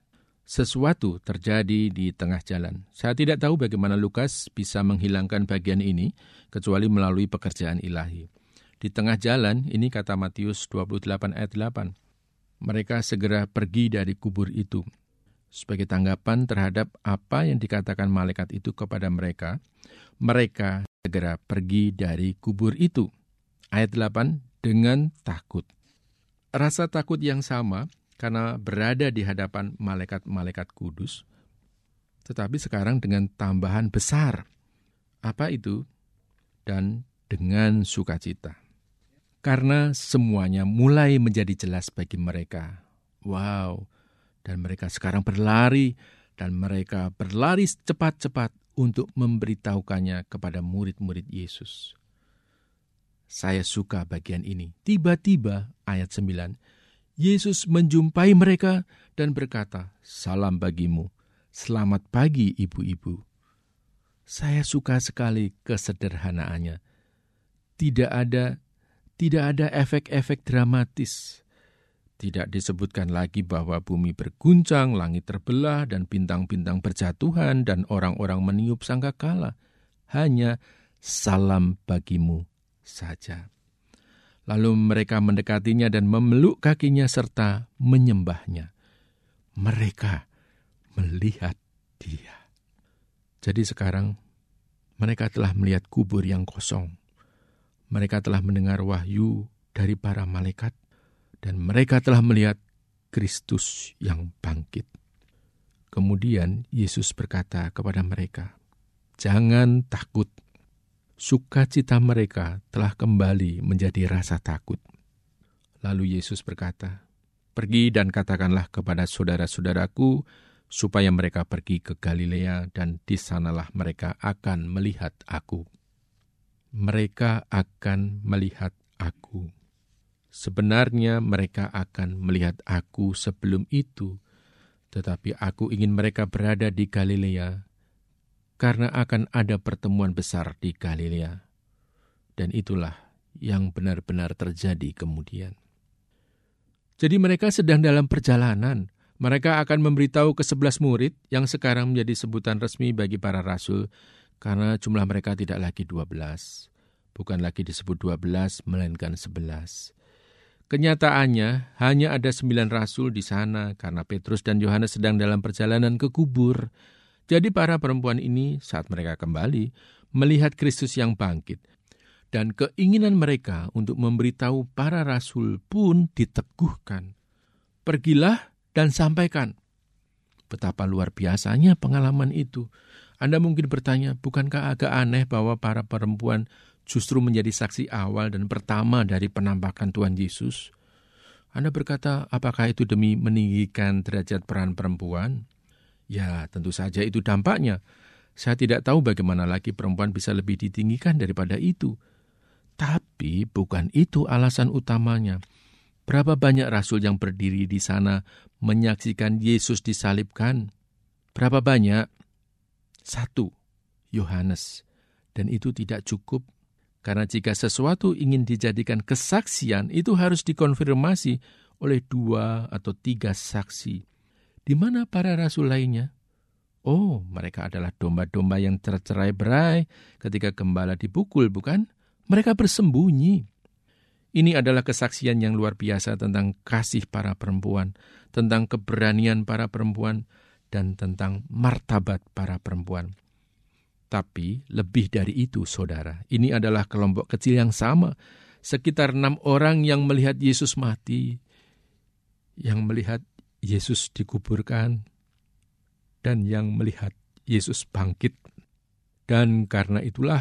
Sesuatu terjadi di tengah jalan. Saya tidak tahu bagaimana Lukas bisa menghilangkan bagian ini, kecuali melalui pekerjaan ilahi. Di tengah jalan, ini kata Matius 28 ayat 8. Mereka segera pergi dari kubur itu. Sebagai tanggapan terhadap apa yang dikatakan malaikat itu kepada mereka, mereka segera pergi dari kubur itu. Ayat 8, dengan takut. Rasa takut yang sama karena berada di hadapan malaikat-malaikat kudus, tetapi sekarang dengan tambahan besar. Apa itu? Dan dengan sukacita. Karena semuanya mulai menjadi jelas bagi mereka. Wow, dan mereka sekarang berlari, dan mereka berlari cepat-cepat untuk memberitahukannya kepada murid-murid Yesus. Saya suka bagian ini. Tiba-tiba, ayat 9, Yesus menjumpai mereka dan berkata, "Salam bagimu. Selamat pagi ibu-ibu." Saya suka sekali kesederhanaannya. Tidak ada efek-efek dramatis. Tidak disebutkan lagi bahwa bumi berguncang, langit terbelah, dan bintang-bintang berjatuhan, dan orang-orang meniup sangkakala. Hanya salam bagimu saja. Lalu mereka mendekatinya dan memeluk kakinya serta menyembahnya. Mereka melihat dia. Jadi sekarang mereka telah melihat kubur yang kosong. Mereka telah mendengar wahyu dari para malaikat. Dan mereka telah melihat Kristus yang bangkit. Kemudian Yesus berkata kepada mereka, "Jangan takut." Sukacita mereka telah kembali menjadi rasa takut. Lalu Yesus berkata, "Pergi dan katakanlah kepada saudara-saudaraku, supaya mereka pergi ke Galilea, dan di sanalah mereka akan melihat aku." Mereka akan melihat aku. Sebenarnya mereka akan melihat aku sebelum itu, tetapi aku ingin mereka berada di Galilea, karena akan ada pertemuan besar di Galilea. Dan itulah yang benar-benar terjadi kemudian. Jadi mereka sedang dalam perjalanan. Mereka akan memberitahu ke-11 murid yang sekarang menjadi sebutan resmi bagi para rasul, karena jumlah mereka tidak lagi 12. Bukan lagi disebut 12, melainkan 11. Kenyataannya hanya ada 9 rasul di sana karena Petrus dan Yohanes sedang dalam perjalanan ke kubur. Jadi para perempuan ini saat mereka kembali melihat Kristus yang bangkit. Dan keinginan mereka untuk memberitahu para rasul pun diteguhkan. Pergilah dan sampaikan. Betapa luar biasanya pengalaman itu. Anda mungkin bertanya, bukankah agak aneh bahwa para perempuan justru menjadi saksi awal dan pertama dari penampakan Tuhan Yesus? Anda berkata, apakah itu demi meninggikan derajat peran perempuan? Ya, tentu saja itu dampaknya. Saya tidak tahu bagaimana lagi perempuan bisa lebih ditinggikan daripada itu. Tapi bukan itu alasan utamanya. Berapa banyak rasul yang berdiri di sana menyaksikan Yesus disalibkan? Berapa banyak? 1, Yohanes. Dan itu tidak cukup. Karena jika sesuatu ingin dijadikan kesaksian, itu harus dikonfirmasi oleh 2 atau 3 saksi. Di mana para rasul lainnya? Oh, mereka adalah domba-domba yang tercerai-berai ketika gembala dipukul, bukan? Mereka bersembunyi. Ini adalah kesaksian yang luar biasa tentang kasih para perempuan, tentang keberanian para perempuan, dan tentang martabat para perempuan. Tapi lebih dari itu, saudara, ini adalah kelompok kecil yang sama. Sekitar 6 orang yang melihat Yesus mati, yang melihat Yesus dikuburkan, dan yang melihat Yesus bangkit. Dan karena itulah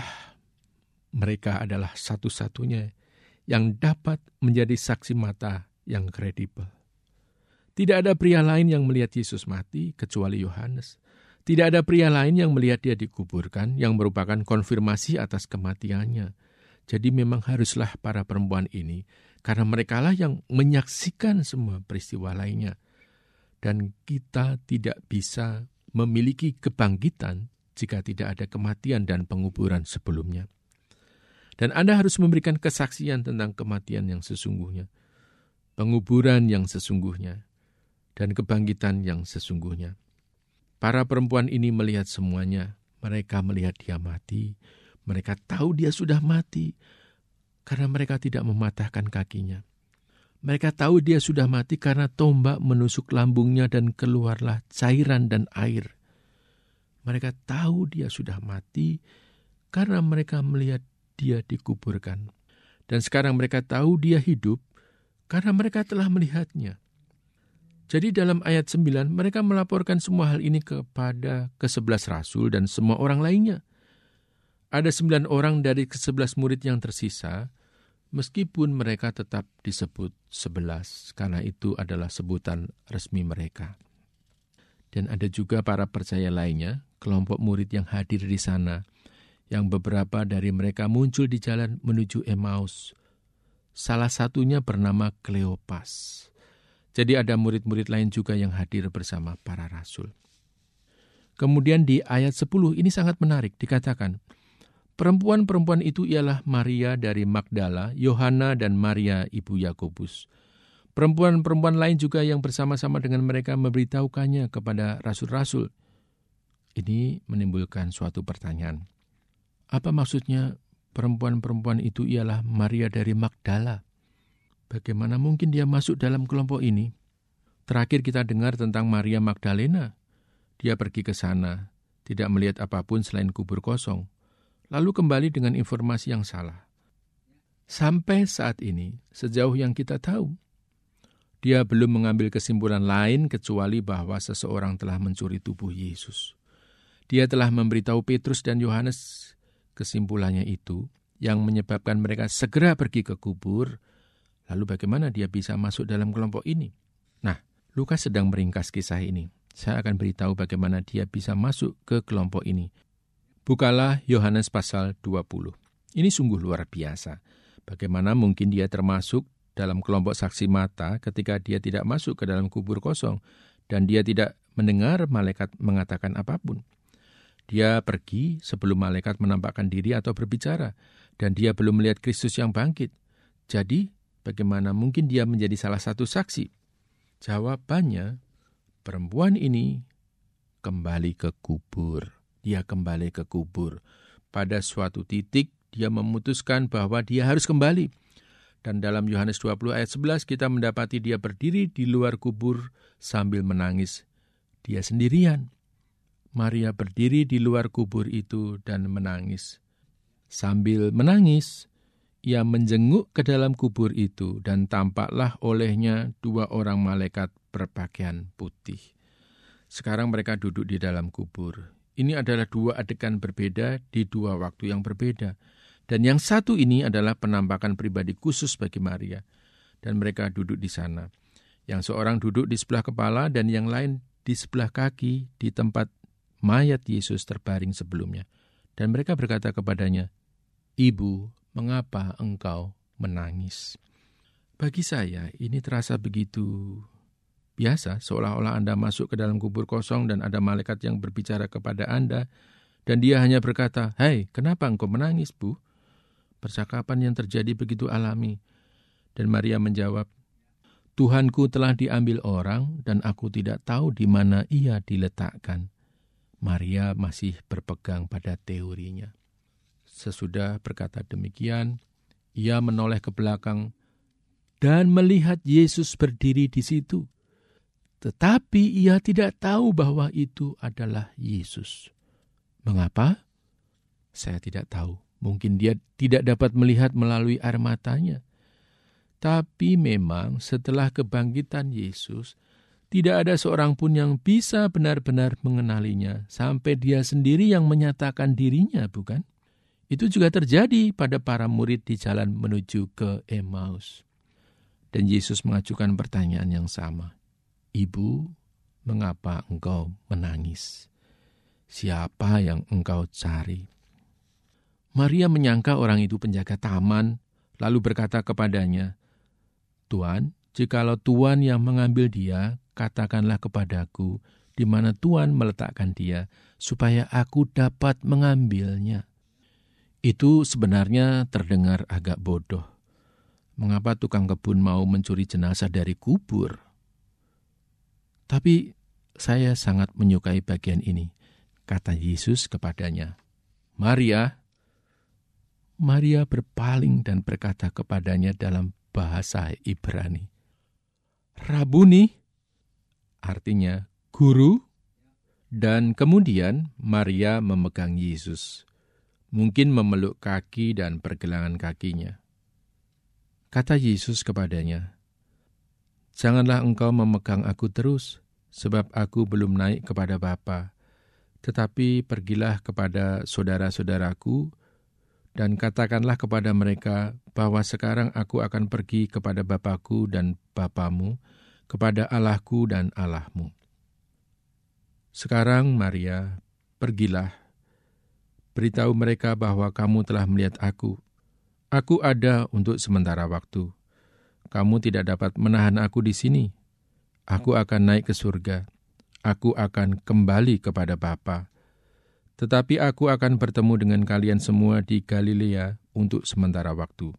mereka adalah satu-satunya yang dapat menjadi saksi mata yang kredibel. Tidak ada pria lain yang melihat Yesus mati kecuali Yohanes. Tidak ada pria lain yang melihat dia dikuburkan yang merupakan konfirmasi atas kematiannya. Jadi memang haruslah para perempuan ini, karena merekalah yang menyaksikan semua peristiwa lainnya. Dan kita tidak bisa memiliki kebangkitan jika tidak ada kematian dan penguburan sebelumnya. Dan Anda harus memberikan kesaksian tentang kematian yang sesungguhnya, penguburan yang sesungguhnya, dan kebangkitan yang sesungguhnya. Para perempuan ini melihat semuanya. Mereka melihat dia mati. Mereka tahu dia sudah mati karena mereka tidak mematahkan kakinya. Mereka tahu dia sudah mati karena tombak menusuk lambungnya dan keluarlah cairan dan air. Mereka tahu dia sudah mati karena mereka melihat dia dikuburkan. Dan sekarang mereka tahu dia hidup karena mereka telah melihatnya. Jadi dalam ayat 9, mereka melaporkan semua hal ini kepada ke-11 rasul dan semua orang lainnya. Ada 9 orang dari ke-11 murid yang tersisa, meskipun mereka tetap disebut 11, karena itu adalah sebutan resmi mereka. Dan ada juga para percaya lainnya, kelompok murid yang hadir di sana, yang beberapa dari mereka muncul di jalan menuju Emmaus. Salah satunya bernama Kleopas. Jadi ada murid-murid lain juga yang hadir bersama para rasul. Kemudian di ayat 10 ini sangat menarik, dikatakan, perempuan-perempuan itu ialah Maria dari Magdala, Yohana dan Maria ibu Yakobus. Perempuan-perempuan lain juga yang bersama-sama dengan mereka memberitahukannya kepada rasul-rasul. Ini menimbulkan suatu pertanyaan. Apa maksudnya perempuan-perempuan itu ialah Maria dari Magdala? Bagaimana mungkin dia masuk dalam kelompok ini? Terakhir kita dengar tentang Maria Magdalena. Dia pergi ke sana, tidak melihat apapun selain kubur kosong. Lalu kembali dengan informasi yang salah. Sampai saat ini, sejauh yang kita tahu, dia belum mengambil kesimpulan lain kecuali bahwa seseorang telah mencuri tubuh Yesus. Dia telah memberitahu Petrus dan Yohanes kesimpulannya itu, yang menyebabkan mereka segera pergi ke kubur. Lalu bagaimana dia bisa masuk dalam kelompok ini? Nah, Lukas sedang meringkas kisah ini. Saya akan beritahu bagaimana dia bisa masuk ke kelompok ini. Bukalah Yohanes pasal 20. Ini sungguh luar biasa. Bagaimana mungkin dia termasuk dalam kelompok saksi mata ketika dia tidak masuk ke dalam kubur kosong dan dia tidak mendengar malaikat mengatakan apapun. Dia pergi sebelum malaikat menampakkan diri atau berbicara, dan dia belum melihat Kristus yang bangkit. Jadi, bagaimana mungkin dia menjadi salah satu saksi? Jawabannya, perempuan ini kembali ke kubur. Dia kembali ke kubur. Pada suatu titik, dia memutuskan bahwa dia harus kembali. Dan dalam Yohanes 20 ayat 11, kita mendapati dia berdiri di luar kubur sambil menangis. Dia sendirian. Maria berdiri di luar kubur itu dan menangis. Sambil menangis, ia menjenguk ke dalam kubur itu dan tampaklah olehnya 2 orang malaikat berpakaian putih. Sekarang mereka duduk di dalam kubur. Ini adalah 2 adegan berbeda di 2 waktu yang berbeda. Dan yang satu ini adalah penampakan pribadi khusus bagi Maria. Dan mereka duduk di sana. Yang seorang duduk di sebelah kepala dan yang lain di sebelah kaki di tempat mayat Yesus terbaring sebelumnya. Dan mereka berkata kepadanya, "Ibu, mengapa engkau menangis?" Bagi saya, ini terasa begitu biasa, seolah-olah Anda masuk ke dalam kubur kosong dan ada malaikat yang berbicara kepada Anda, dan dia hanya berkata, "Hai, kenapa engkau menangis, Bu?" Percakapan yang terjadi begitu alami. Dan Maria menjawab, "Tuhanku telah diambil orang, dan aku tidak tahu di mana ia diletakkan." Maria masih berpegang pada teorinya. Sesudah berkata demikian, ia menoleh ke belakang dan melihat Yesus berdiri di situ. Tetapi ia tidak tahu bahwa itu adalah Yesus. Mengapa? Saya tidak tahu. Mungkin dia tidak dapat melihat melalui air matanya. Tapi memang setelah kebangkitan Yesus, tidak ada seorang pun yang bisa benar-benar mengenalinya, sampai dia sendiri yang menyatakan dirinya, bukan? Itu juga terjadi pada para murid di jalan menuju ke Emmaus. Dan Yesus mengajukan pertanyaan yang sama. "Ibu, mengapa engkau menangis? Siapa yang engkau cari?" Maria menyangka orang itu penjaga taman, lalu berkata kepadanya, "Tuan, jikalau Tuan yang mengambil dia, katakanlah kepadaku di mana Tuan meletakkan dia, supaya aku dapat mengambilnya." Itu sebenarnya terdengar agak bodoh. Mengapa tukang kebun mau mencuri jenazah dari kubur? Tapi saya sangat menyukai bagian ini. Kata Yesus kepadanya, "Maria." Maria berpaling dan berkata kepadanya dalam bahasa Ibrani, "Rabuni," artinya guru. Dan kemudian Maria memegang Yesus, mungkin memeluk kaki dan pergelangan kakinya. Kata Yesus kepadanya, "Janganlah engkau memegang aku terus, sebab aku belum naik kepada Bapa. Tetapi pergilah kepada saudara-saudaraku, dan katakanlah kepada mereka bahwa sekarang aku akan pergi kepada Bapakku dan Bapamu, kepada Allahku dan Allahmu." Sekarang Maria, pergilah, beritahu mereka bahwa kamu telah melihat aku. Aku ada untuk sementara waktu. Kamu tidak dapat menahan aku di sini, Aku akan naik ke surga. Aku akan kembali kepada Bapa. Tetapi aku akan bertemu dengan kalian semua di Galilea untuk sementara waktu.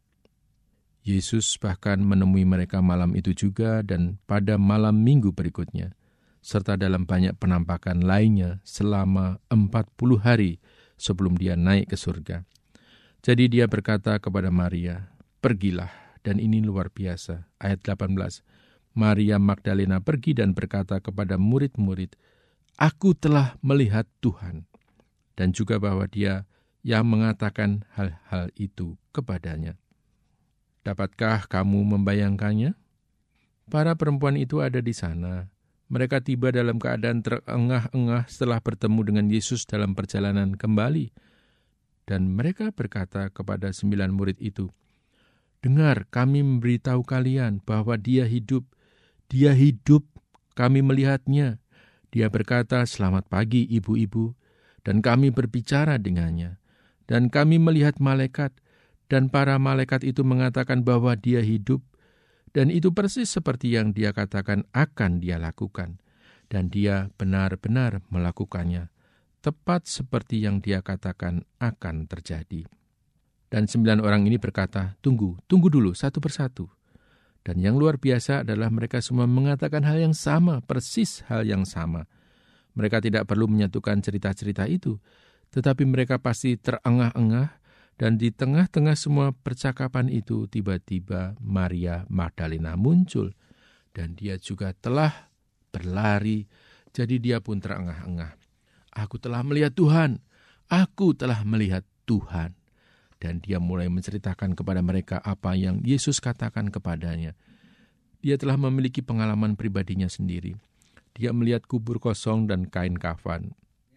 Yesus bahkan menemui mereka malam itu juga dan pada malam minggu berikutnya, serta dalam banyak penampakan lainnya selama 40 hari sebelum dia naik ke surga. Jadi dia berkata kepada Maria, "Pergilah," dan ini luar biasa. Ayat 18, Maria Magdalena pergi dan berkata kepada murid-murid, "Aku telah melihat Tuhan," dan juga bahwa dia yang mengatakan hal-hal itu kepadanya. Dapatkah kamu membayangkannya? Para perempuan itu ada di sana. Mereka tiba dalam keadaan terengah-engah setelah bertemu dengan Yesus dalam perjalanan kembali. Dan mereka berkata kepada 9 murid itu, "Dengar, kami memberitahu kalian bahwa dia hidup. Dia hidup, kami melihatnya." Dia berkata, "Selamat pagi, ibu-ibu." Dan kami berbicara dengannya. Dan kami melihat malaikat, dan para malaikat itu mengatakan bahwa dia hidup. Dan itu persis seperti yang dia katakan akan dia lakukan. Dan dia benar-benar melakukannya, tepat seperti yang dia katakan akan terjadi. Dan 9 orang ini berkata, tunggu dulu satu persatu. Dan yang luar biasa adalah mereka semua mengatakan hal yang sama, persis hal yang sama. Mereka tidak perlu menyatukan cerita-cerita itu, tetapi mereka pasti terengah-engah, dan di tengah-tengah semua percakapan itu tiba-tiba Maria Magdalena muncul, dan dia juga telah berlari, jadi dia pun terengah-engah. "Aku telah melihat Tuhan, aku telah melihat Tuhan." Dan dia mulai menceritakan kepada mereka apa yang Yesus katakan kepadanya. Dia telah memiliki pengalaman pribadinya sendiri. Dia melihat kubur kosong dan kain kafan,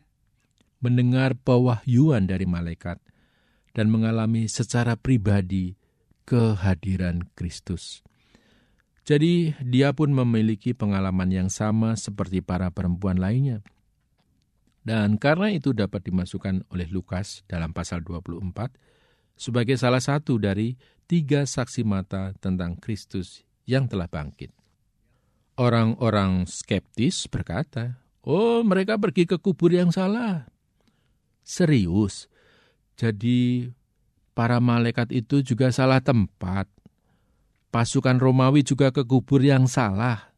mendengar pewahyuan dari malaikat, dan mengalami secara pribadi kehadiran Kristus. Jadi dia pun memiliki pengalaman yang sama seperti para perempuan lainnya. Dan karena itu dapat dimasukkan oleh Lukas dalam pasal 24 sebagai salah satu dari 3 saksi mata tentang Kristus yang telah bangkit. Orang-orang skeptis berkata, "Oh, mereka pergi ke kubur yang salah." Serius? Jadi para malaikat itu juga salah tempat. Pasukan Romawi juga ke kubur yang salah.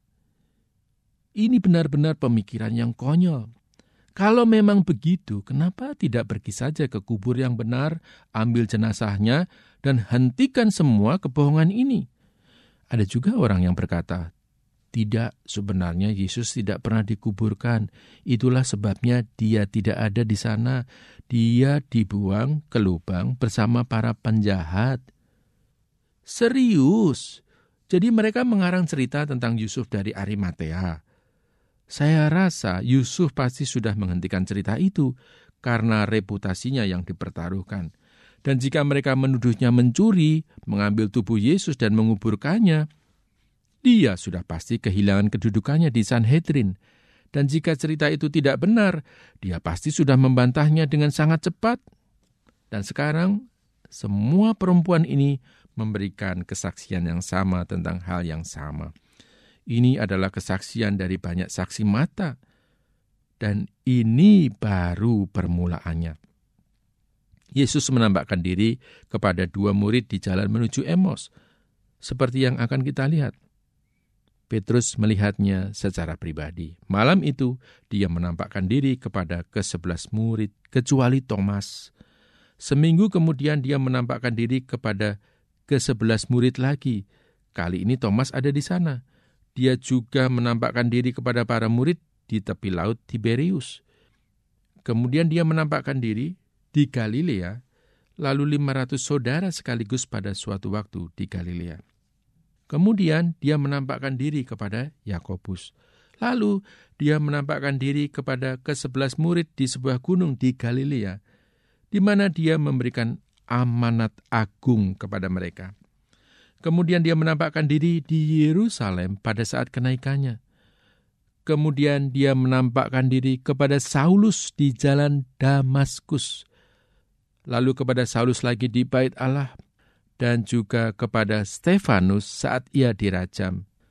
Ini benar-benar pemikiran yang konyol. Kalau memang begitu, kenapa tidak pergi saja ke kubur yang benar, ambil jenazahnya, dan hentikan semua kebohongan ini? Ada juga orang yang berkata, "Tidak, sebenarnya Yesus tidak pernah dikuburkan. Itulah sebabnya dia tidak ada di sana. Dia dibuang ke lubang bersama para penjahat." Serius? Jadi mereka mengarang cerita tentang Yusuf dari Arimatea. Saya rasa Yusuf pasti sudah menghentikan cerita itu karena reputasinya yang dipertaruhkan. Dan jika mereka menuduhnya mencuri, mengambil tubuh Yesus dan menguburkannya, dia sudah pasti kehilangan kedudukannya di Sanhedrin. Dan jika cerita itu tidak benar, dia pasti sudah membantahnya dengan sangat cepat. Dan sekarang, semua perempuan ini memberikan kesaksian yang sama tentang hal yang sama. Ini adalah kesaksian dari banyak saksi mata. Dan ini baru permulaannya. Yesus menampakkan diri kepada 2 murid di jalan menuju Emos, seperti yang akan kita lihat. Petrus melihatnya secara pribadi. Malam itu, dia menampakkan diri kepada ke-11 murid, kecuali Thomas. Seminggu kemudian dia menampakkan diri kepada ke-11 murid lagi. Kali ini Thomas ada di sana. Dia juga menampakkan diri kepada para murid di tepi laut Tiberius. Kemudian dia menampakkan diri di Galilea, lalu 500 saudara sekaligus pada suatu waktu di Galilea. Kemudian dia menampakkan diri kepada Yakobus. Lalu dia menampakkan diri kepada ke-11 murid di sebuah gunung di Galilea, di mana dia memberikan amanat agung kepada mereka. Kemudian dia menampakkan diri di Yerusalem pada saat kenaikannya. Kemudian dia menampakkan diri kepada Saulus di jalan Damaskus. Lalu kepada Saulus lagi di Bait Allah, dan juga kepada Stefanus saat ia dirajam.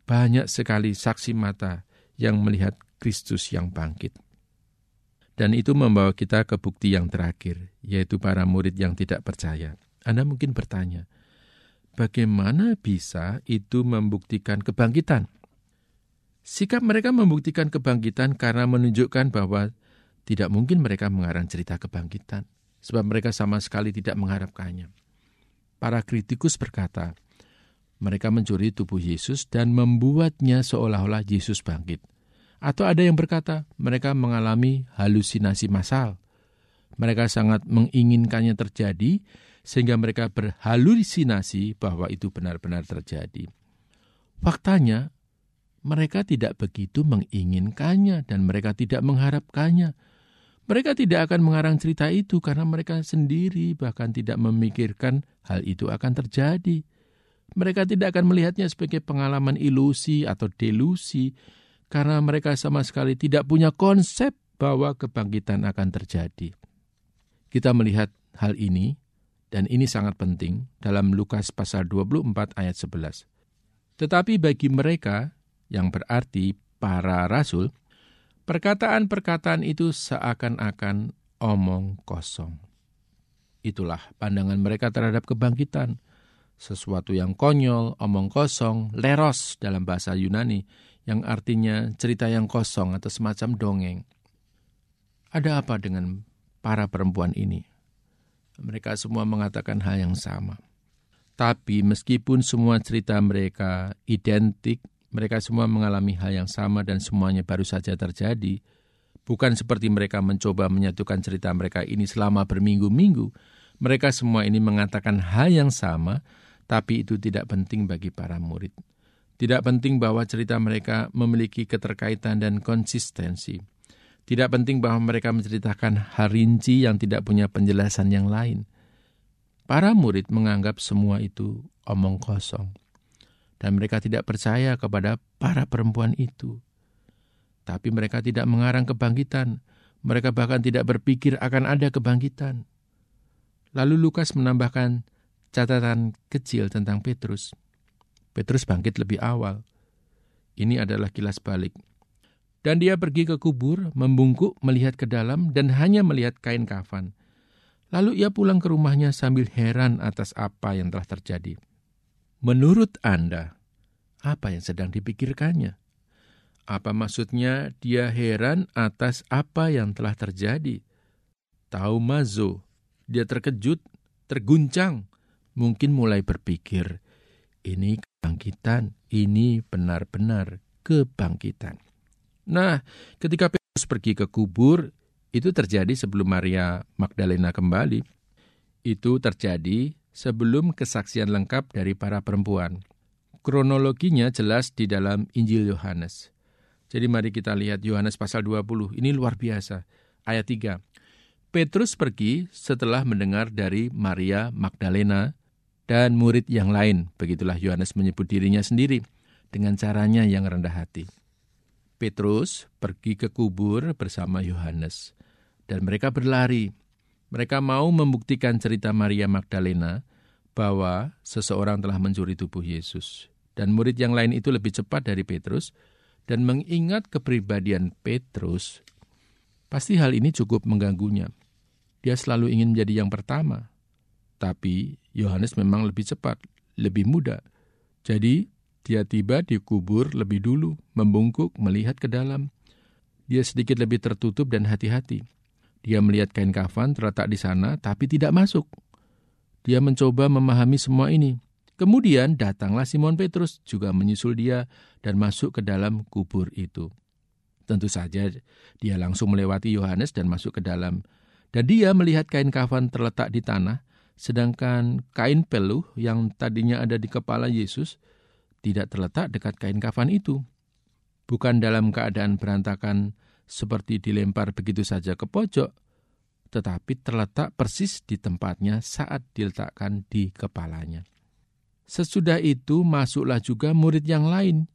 banyak sekali saksi mata yang melihat Kristus yang bangkit. Dan itu membawa kita ke bukti yang terakhir, yaitu para murid yang tidak percaya. Anda mungkin bertanya, bagaimana bisa itu membuktikan kebangkitan? Sikap mereka membuktikan kebangkitan karena menunjukkan bahwa tidak mungkin mereka mengarang cerita kebangkitan, sebab mereka sama sekali tidak mengharapkannya. Para kritikus berkata, mereka mencuri tubuh Yesus dan membuatnya seolah-olah Yesus bangkit. Atau ada yang berkata, mereka mengalami halusinasi massal. Mereka sangat menginginkannya terjadi, sehingga mereka berhalusinasi bahwa itu benar-benar terjadi. Faktanya, mereka tidak begitu menginginkannya dan mereka tidak mengharapkannya. Mereka tidak akan mengarang cerita itu karena mereka sendiri bahkan tidak memikirkan hal itu akan terjadi. Mereka tidak akan melihatnya sebagai pengalaman ilusi atau delusi, karena mereka sama sekali tidak punya konsep bahwa kebangkitan akan terjadi. Kita melihat hal ini, dan ini sangat penting, dalam Lukas pasal 24 ayat 11. Tetapi bagi mereka, yang berarti para rasul, perkataan-perkataan itu seakan-akan omong kosong. Itulah pandangan mereka terhadap kebangkitan. Sesuatu yang konyol, omong kosong, leros dalam bahasa Yunani, yang artinya cerita yang kosong atau semacam dongeng. Ada apa dengan para perempuan ini? Mereka semua mengatakan hal yang sama. Tapi meskipun semua cerita mereka identik, mereka semua mengalami hal yang sama dan semuanya baru saja terjadi. Bukan seperti mereka mencoba menyatukan cerita mereka ini selama berminggu-minggu. Mereka semua ini mengatakan hal yang sama, tapi itu tidak penting bagi para murid. Tidak penting bahwa cerita mereka memiliki keterkaitan dan konsistensi. Tidak penting bahwa mereka menceritakan hal rinci yang tidak punya penjelasan yang lain. Para murid menganggap semua itu omong kosong. Dan mereka tidak percaya kepada para perempuan itu. Tapi mereka tidak mengarang kebangkitan. Mereka bahkan tidak berpikir akan ada kebangkitan. Lalu Lukas menambahkan catatan kecil tentang Petrus. Petrus bangkit lebih awal. Ini adalah kilas balik. Dan dia pergi ke kubur, membungkuk, melihat ke dalam, dan hanya melihat kain kafan. Lalu ia pulang ke rumahnya sambil heran atas apa yang telah terjadi. Menurut Anda, apa yang sedang dipikirkannya? Apa maksudnya dia heran atas apa yang telah terjadi? Taumazo, dia terkejut, terguncang, mungkin mulai berpikir, ini kebangkitan, ini benar-benar kebangkitan. Nah, ketika Petrus pergi ke kubur, itu terjadi sebelum Maria Magdalena kembali. Itu terjadi sebelum kesaksian lengkap dari para perempuan. Kronologinya jelas di dalam Injil Yohanes. Jadi mari kita lihat Yohanes pasal 20, ini luar biasa. Ayat 3. Petrus pergi setelah mendengar dari Maria Magdalena dan murid yang lain. Begitulah Yohanes menyebut dirinya sendiri dengan caranya yang rendah hati. Petrus pergi ke kubur bersama Yohanes dan mereka berlari. Mereka mau membuktikan cerita Maria Magdalena bahwa seseorang telah mencuri tubuh Yesus. Dan murid yang lain itu lebih cepat dari Petrus dan mengingat kepribadian Petrus. Pasti hal ini cukup mengganggunya. Dia selalu ingin menjadi yang pertama. Tapi Yohanes memang lebih cepat, lebih muda. Jadi dia tiba di kubur lebih dulu, membungkuk, melihat ke dalam. Dia sedikit lebih tertutup dan hati-hati. Dia melihat kain kafan terletak di sana, tapi tidak masuk. Dia mencoba memahami semua ini. Kemudian datanglah Simon Petrus, juga menyusul dia dan masuk ke dalam kubur itu. Tentu saja dia langsung melewati Yohanes dan masuk ke dalam. Dan dia melihat kain kafan terletak di tanah, sedangkan kain peluh yang tadinya ada di kepala Yesus tidak terletak dekat kain kafan itu. Bukan dalam keadaan berantakan seperti dilempar begitu saja ke pojok, tetapi terletak persis di tempatnya saat diletakkan di kepalanya. Sesudah itu masuklah juga murid yang lain,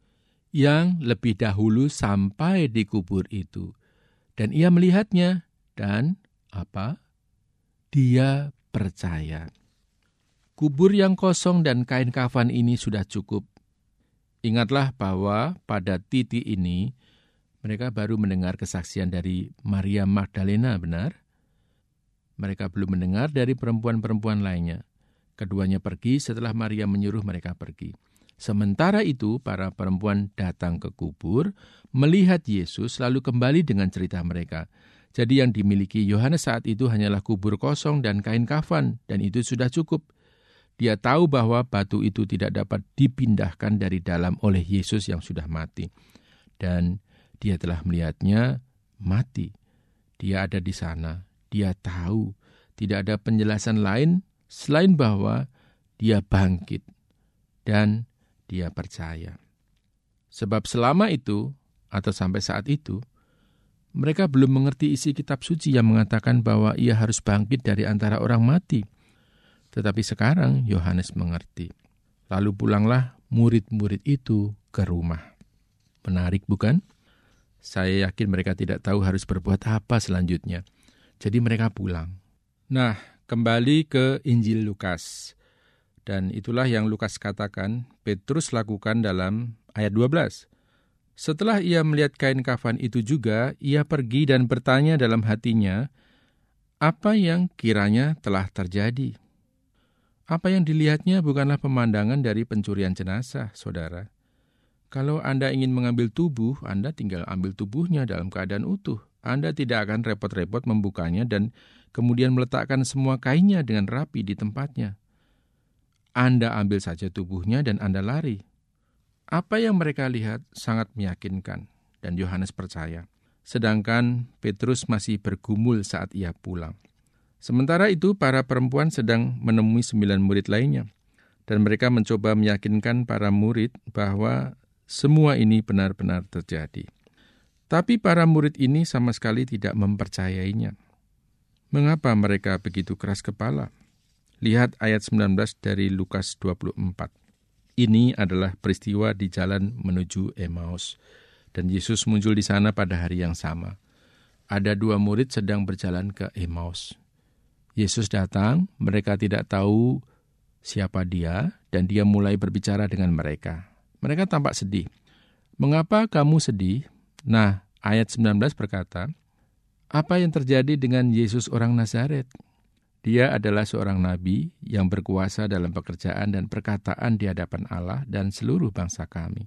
yang lebih dahulu sampai di kubur itu. Dan ia melihatnya, dan apa? Dia percaya. Kubur yang kosong dan kain kafan ini sudah cukup. Ingatlah bahwa pada titik ini mereka baru mendengar kesaksian dari Maria Magdalena, benar? Mereka belum mendengar dari perempuan-perempuan lainnya. Keduanya pergi setelah Maria menyuruh mereka pergi. Sementara itu, para perempuan datang ke kubur, melihat Yesus, lalu kembali dengan cerita mereka. Jadi yang dimiliki Yohanes saat itu hanyalah kubur kosong dan kain kafan, dan itu sudah cukup. Dia tahu bahwa batu itu tidak dapat dipindahkan dari dalam oleh Yesus yang sudah mati. Dan dia telah melihatnya mati. Dia ada di sana. Dia tahu tidak ada penjelasan lain selain bahwa dia bangkit. Dan dia percaya. Sebab selama itu, atau sampai saat itu, mereka belum mengerti isi kitab suci yang mengatakan bahwa ia harus bangkit dari antara orang mati. Tetapi sekarang Yohanes mengerti. Lalu pulanglah murid-murid itu ke rumah. Menarik bukan? Saya yakin mereka tidak tahu harus berbuat apa selanjutnya. Jadi mereka pulang. Nah, kembali ke Injil Lukas. Dan itulah yang Lukas katakan Petrus lakukan dalam ayat 12. Setelah ia melihat kain kafan itu juga, ia pergi dan bertanya dalam hatinya, apa yang kiranya telah terjadi? Apa yang dilihatnya bukanlah pemandangan dari pencurian jenazah, saudara. Kalau Anda ingin mengambil tubuh, Anda tinggal ambil tubuhnya dalam keadaan utuh. Anda tidak akan repot-repot membukanya dan kemudian meletakkan semua kainnya dengan rapi di tempatnya. Anda ambil saja tubuhnya dan Anda lari. Apa yang mereka lihat sangat meyakinkan, dan Yohanes percaya. Sedangkan Petrus masih bergumul saat ia pulang. Sementara itu, para perempuan sedang menemui 9 murid lainnya. Dan mereka mencoba meyakinkan para murid bahwa semua ini benar-benar terjadi. Tapi para murid ini sama sekali tidak mempercayainya. Mengapa mereka begitu keras kepala? Lihat ayat 19 dari Lukas 24. Ini adalah peristiwa di jalan menuju Emmaus. Dan Yesus muncul di sana pada hari yang sama. Ada 2 murid sedang berjalan ke Emmaus. Yesus datang, mereka tidak tahu siapa dia, dan dia mulai berbicara dengan mereka. Mereka tampak sedih. Mengapa kamu sedih? Nah, ayat 19 berkata, apa yang terjadi dengan Yesus orang Nazaret? Dia adalah seorang nabi yang berkuasa dalam pekerjaan dan perkataan di hadapan Allah dan seluruh bangsa kami.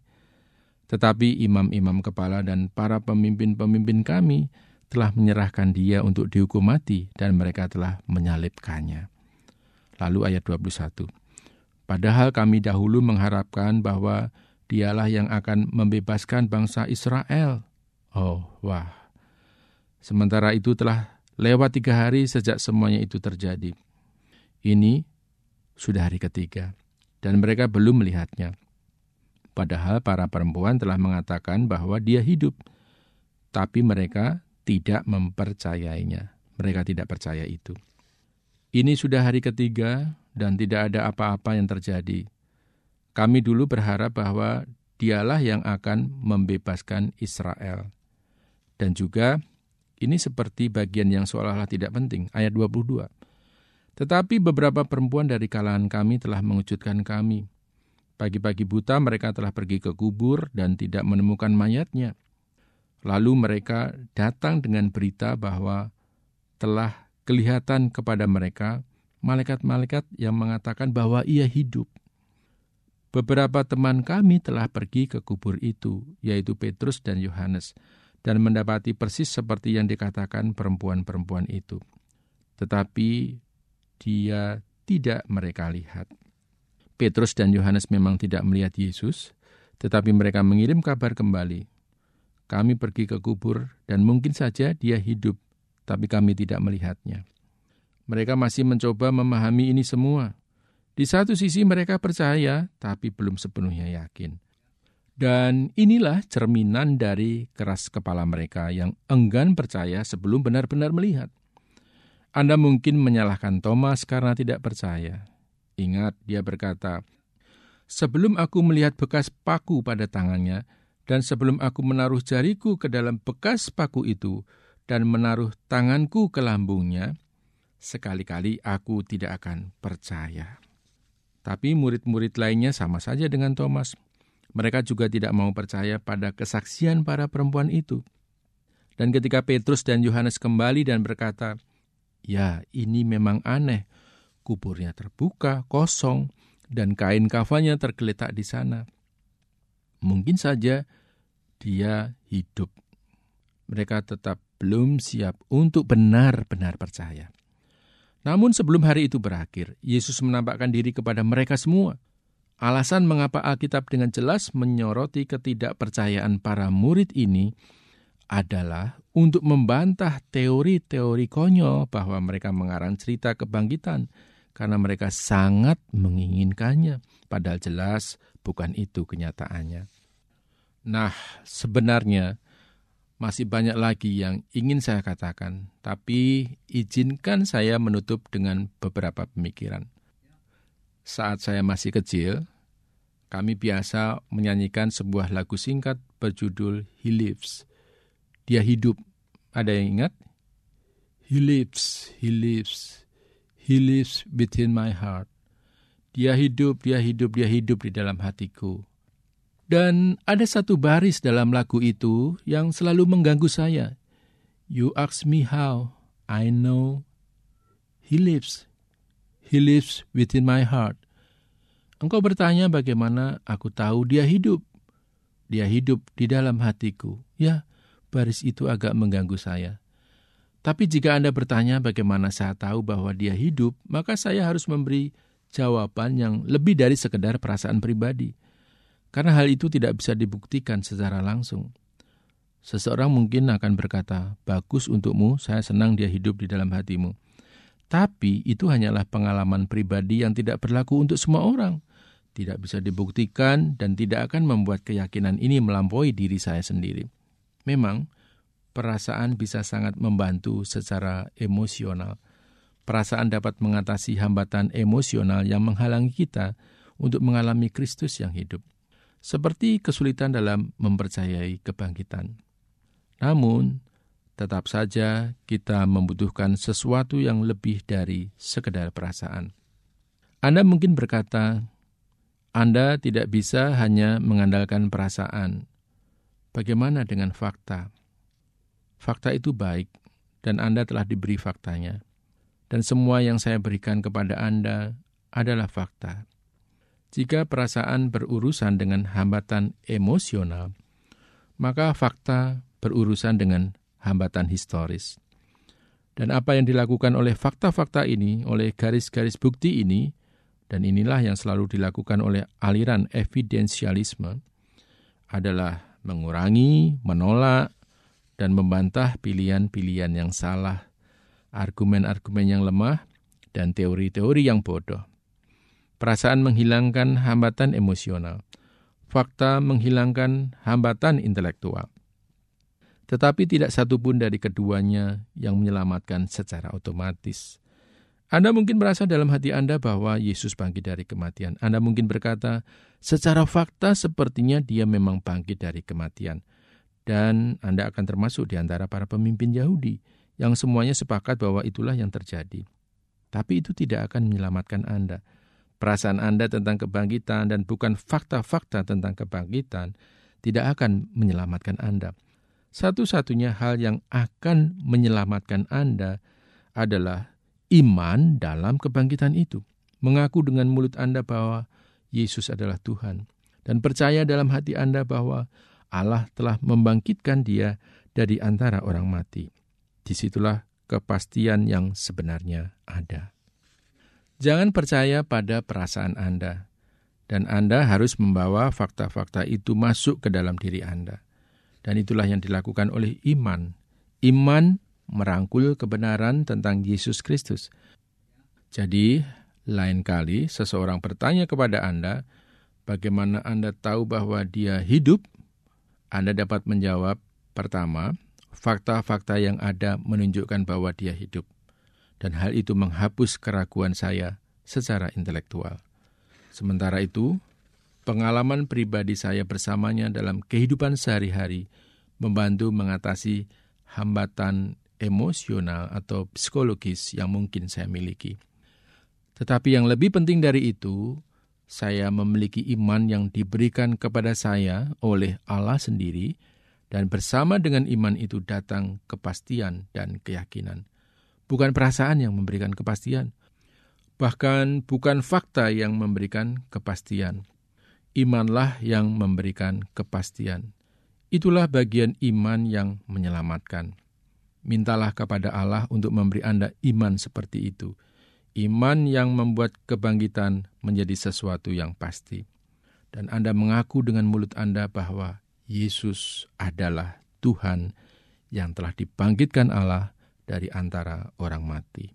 Tetapi imam-imam kepala dan para pemimpin-pemimpin kami telah menyerahkan dia untuk dihukum mati dan mereka telah menyalibkannya. Lalu ayat 21. Padahal kami dahulu mengharapkan bahwa dialah yang akan membebaskan bangsa Israel. Oh, wah. Sementara itu telah lewat 3 hari sejak semuanya itu terjadi. Ini sudah hari ketiga dan mereka belum melihatnya. Padahal para perempuan telah mengatakan bahwa dia hidup. Tapi mereka tidak mempercayainya. Mereka tidak percaya itu. Ini sudah hari ketiga dan tidak ada apa-apa yang terjadi. Kami dulu berharap bahwa dialah yang akan membebaskan Israel. Dan juga ini seperti bagian yang seolah-olah tidak penting. Ayat 22. Tetapi beberapa perempuan dari kalangan kami telah mengejutkan kami. Pagi-pagi buta mereka telah pergi ke kubur dan tidak menemukan mayatnya. Lalu mereka datang dengan berita bahwa telah kelihatan kepada mereka malaikat-malaikat yang mengatakan bahwa ia hidup. Beberapa teman kami telah pergi ke kubur itu, yaitu Petrus dan Yohanes, dan mendapati persis seperti yang dikatakan perempuan-perempuan itu. Tetapi dia tidak mereka lihat. Petrus dan Yohanes memang tidak melihat Yesus, tetapi mereka mengirim kabar kembali. Kami pergi ke kubur dan mungkin saja dia hidup, tapi kami tidak melihatnya. Mereka masih mencoba memahami ini semua. Di satu sisi mereka percaya, tapi belum sepenuhnya yakin. Dan inilah cerminan dari keras kepala mereka yang enggan percaya sebelum benar-benar melihat. Anda mungkin menyalahkan Thomas karena tidak percaya. Ingat, dia berkata, sebelum aku melihat bekas paku pada tangannya, dan sebelum aku menaruh jariku ke dalam bekas paku itu dan menaruh tanganku ke lambungnya, sekali-kali aku tidak akan percaya. Tapi murid-murid lainnya sama saja dengan Thomas. Mereka juga tidak mau percaya pada kesaksian para perempuan itu. Dan ketika Petrus dan Yohanes kembali dan berkata, "Ya, ini memang aneh. Kuburnya terbuka, kosong, dan kain kafannya tergeletak di sana. Mungkin saja dia hidup." Mereka tetap belum siap untuk benar-benar percaya. Namun sebelum hari itu berakhir, Yesus menampakkan diri kepada mereka semua. Alasan mengapa Alkitab dengan jelas menyoroti ketidakpercayaan para murid ini adalah untuk membantah teori-teori konyol bahwa mereka mengarang cerita kebangkitan karena mereka sangat menginginkannya, padahal jelas bukan itu kenyataannya. Nah, sebenarnya masih banyak lagi yang ingin saya katakan, tapi izinkan saya menutup dengan beberapa pemikiran. Saat saya masih kecil, kami biasa menyanyikan sebuah lagu singkat berjudul He Lives. Dia hidup. Ada yang ingat? He lives, He lives, He lives within my heart. Dia hidup, Dia hidup, Dia hidup di dalam hatiku. Dan ada satu baris dalam lagu itu yang selalu mengganggu saya. You ask me how, I know He lives. He lives within my heart. Engkau bertanya bagaimana aku tahu Dia hidup. Dia hidup di dalam hatiku. Ya, baris itu agak mengganggu saya. Tapi jika Anda bertanya bagaimana saya tahu bahwa Dia hidup, maka saya harus memberi jawaban yang lebih dari sekedar perasaan pribadi. Karena hal itu tidak bisa dibuktikan secara langsung. Seseorang mungkin akan berkata, "Bagus untukmu, saya senang Dia hidup di dalam hatimu." Tapi itu hanyalah pengalaman pribadi yang tidak berlaku untuk semua orang. Tidak bisa dibuktikan dan tidak akan membuat keyakinan ini melampaui diri saya sendiri. Memang, perasaan bisa sangat membantu secara emosional. Perasaan dapat mengatasi hambatan emosional yang menghalangi kita untuk mengalami Kristus yang hidup. Seperti kesulitan dalam mempercayai kebangkitan. Namun, tetap saja kita membutuhkan sesuatu yang lebih dari sekedar perasaan. Anda mungkin berkata, Anda tidak bisa hanya mengandalkan perasaan. Bagaimana dengan fakta? Fakta itu baik, dan Anda telah diberi faktanya. Dan semua yang saya berikan kepada Anda adalah fakta. Jika perasaan berurusan dengan hambatan emosional, maka fakta berurusan dengan hambatan historis. Dan apa yang dilakukan oleh fakta-fakta ini, oleh garis-garis bukti ini, dan inilah yang selalu dilakukan oleh aliran evidensialisme, adalah mengurangi, menolak, dan membantah pilihan-pilihan yang salah, argumen-argumen yang lemah, dan teori-teori yang bodoh. Perasaan menghilangkan hambatan emosional, fakta menghilangkan hambatan intelektual. Tetapi tidak satu pun dari keduanya yang menyelamatkan secara otomatis. Anda mungkin merasa dalam hati Anda bahwa Yesus bangkit dari kematian. Anda mungkin berkata, secara fakta sepertinya Dia memang bangkit dari kematian. Dan Anda akan termasuk di antara para pemimpin Yahudi yang semuanya sepakat bahwa itulah yang terjadi. Tapi itu tidak akan menyelamatkan Anda. Perasaan Anda tentang kebangkitan dan bukan fakta-fakta tentang kebangkitan tidak akan menyelamatkan Anda. Satu-satunya hal yang akan menyelamatkan Anda adalah iman dalam kebangkitan itu. Mengaku dengan mulut Anda bahwa Yesus adalah Tuhan. Dan percaya dalam hati Anda bahwa Allah telah membangkitkan Dia dari antara orang mati. Disitulah kepastian yang sebenarnya ada. Jangan percaya pada perasaan Anda. Dan Anda harus membawa fakta-fakta itu masuk ke dalam diri Anda. Dan itulah yang dilakukan oleh iman. Iman merangkul kebenaran tentang Yesus Kristus. Jadi, lain kali seseorang bertanya kepada Anda, bagaimana Anda tahu bahwa Dia hidup? Anda dapat menjawab, pertama, fakta-fakta yang ada menunjukkan bahwa Dia hidup. Dan hal itu menghapus keraguan saya secara intelektual. Sementara itu, pengalaman pribadi saya bersamanya dalam kehidupan sehari-hari membantu mengatasi hambatan emosional atau psikologis yang mungkin saya miliki. Tetapi yang lebih penting dari itu, Saya memiliki iman yang diberikan kepada saya oleh Allah sendiri, dan bersama dengan iman itu datang kepastian dan keyakinan. Bukan perasaan yang memberikan kepastian, bahkan bukan fakta yang memberikan kepastian. Imanlah yang memberikan kepastian. Itulah bagian iman yang menyelamatkan. Mintalah kepada Allah untuk memberi Anda iman seperti itu. Iman yang membuat kebangkitan menjadi sesuatu yang pasti. Dan Anda mengaku dengan mulut Anda bahwa Yesus adalah Tuhan yang telah dibangkitkan Allah dari antara orang mati.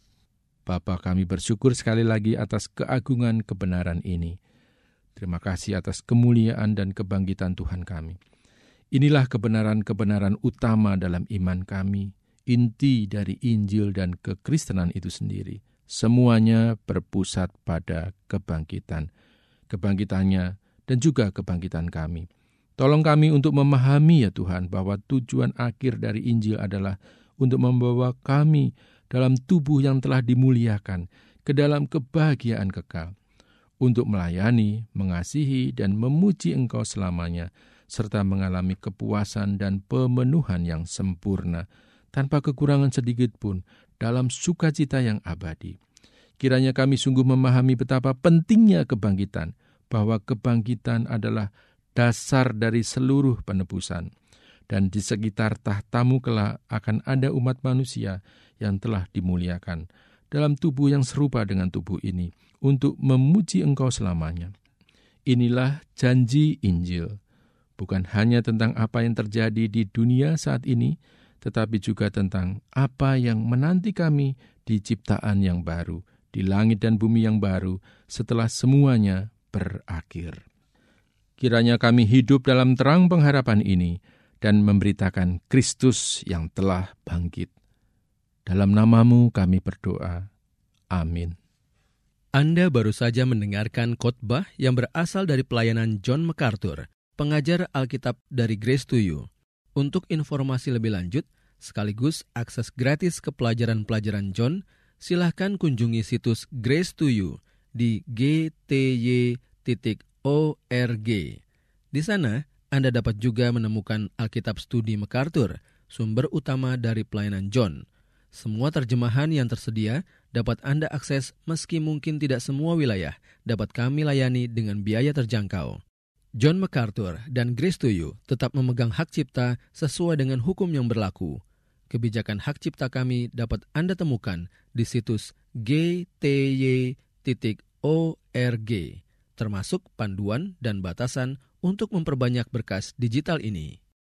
Bapa, kami bersyukur sekali lagi atas keagungan kebenaran ini. Terima kasih atas kemuliaan dan kebangkitan Tuhan kami. Inilah kebenaran-kebenaran utama dalam iman kami, inti dari Injil dan kekristenan itu sendiri. Semuanya berpusat pada kebangkitan. Kebangkitannya dan juga kebangkitan kami. Tolong kami untuk memahami ya Tuhan bahwa tujuan akhir dari Injil adalah untuk membawa kami dalam tubuh yang telah dimuliakan ke dalam kebahagiaan kekal, untuk melayani, mengasihi, dan memuji Engkau selamanya, serta mengalami kepuasan dan pemenuhan yang sempurna, tanpa kekurangan sedikit pun, dalam sukacita yang abadi. Kiranya kami sungguh memahami betapa pentingnya kebangkitan, bahwa kebangkitan adalah dasar dari seluruh penebusan. Dan di sekitar tahtamu kelak akan ada umat manusia yang telah dimuliakan dalam tubuh yang serupa dengan tubuh ini untuk memuji Engkau selamanya. Inilah janji Injil, bukan hanya tentang apa yang terjadi di dunia saat ini, tetapi juga tentang apa yang menanti kami di ciptaan yang baru, di langit dan bumi yang baru setelah semuanya berakhir. Kiranya kami hidup dalam terang pengharapan ini dan memberitakan Kristus yang telah bangkit. Dalam nama-Mu kami berdoa. Amin. Anda baru saja mendengarkan khotbah yang berasal dari pelayanan John MacArthur, pengajar Alkitab dari Grace to You. Untuk informasi lebih lanjut, sekaligus akses gratis ke pelajaran-pelajaran John, silahkan kunjungi situs Grace to You di gty.org. Di sana, Anda dapat juga menemukan Alkitab Studi MacArthur, sumber utama dari pelayanan John. Semua terjemahan yang tersedia dapat Anda akses meski mungkin tidak semua wilayah dapat kami layani dengan biaya terjangkau. John MacArthur dan Grace to You tetap memegang hak cipta sesuai dengan hukum yang berlaku. Kebijakan hak cipta kami dapat Anda temukan di situs gty.org, termasuk panduan dan batasan untuk memperbanyak berkas digital ini.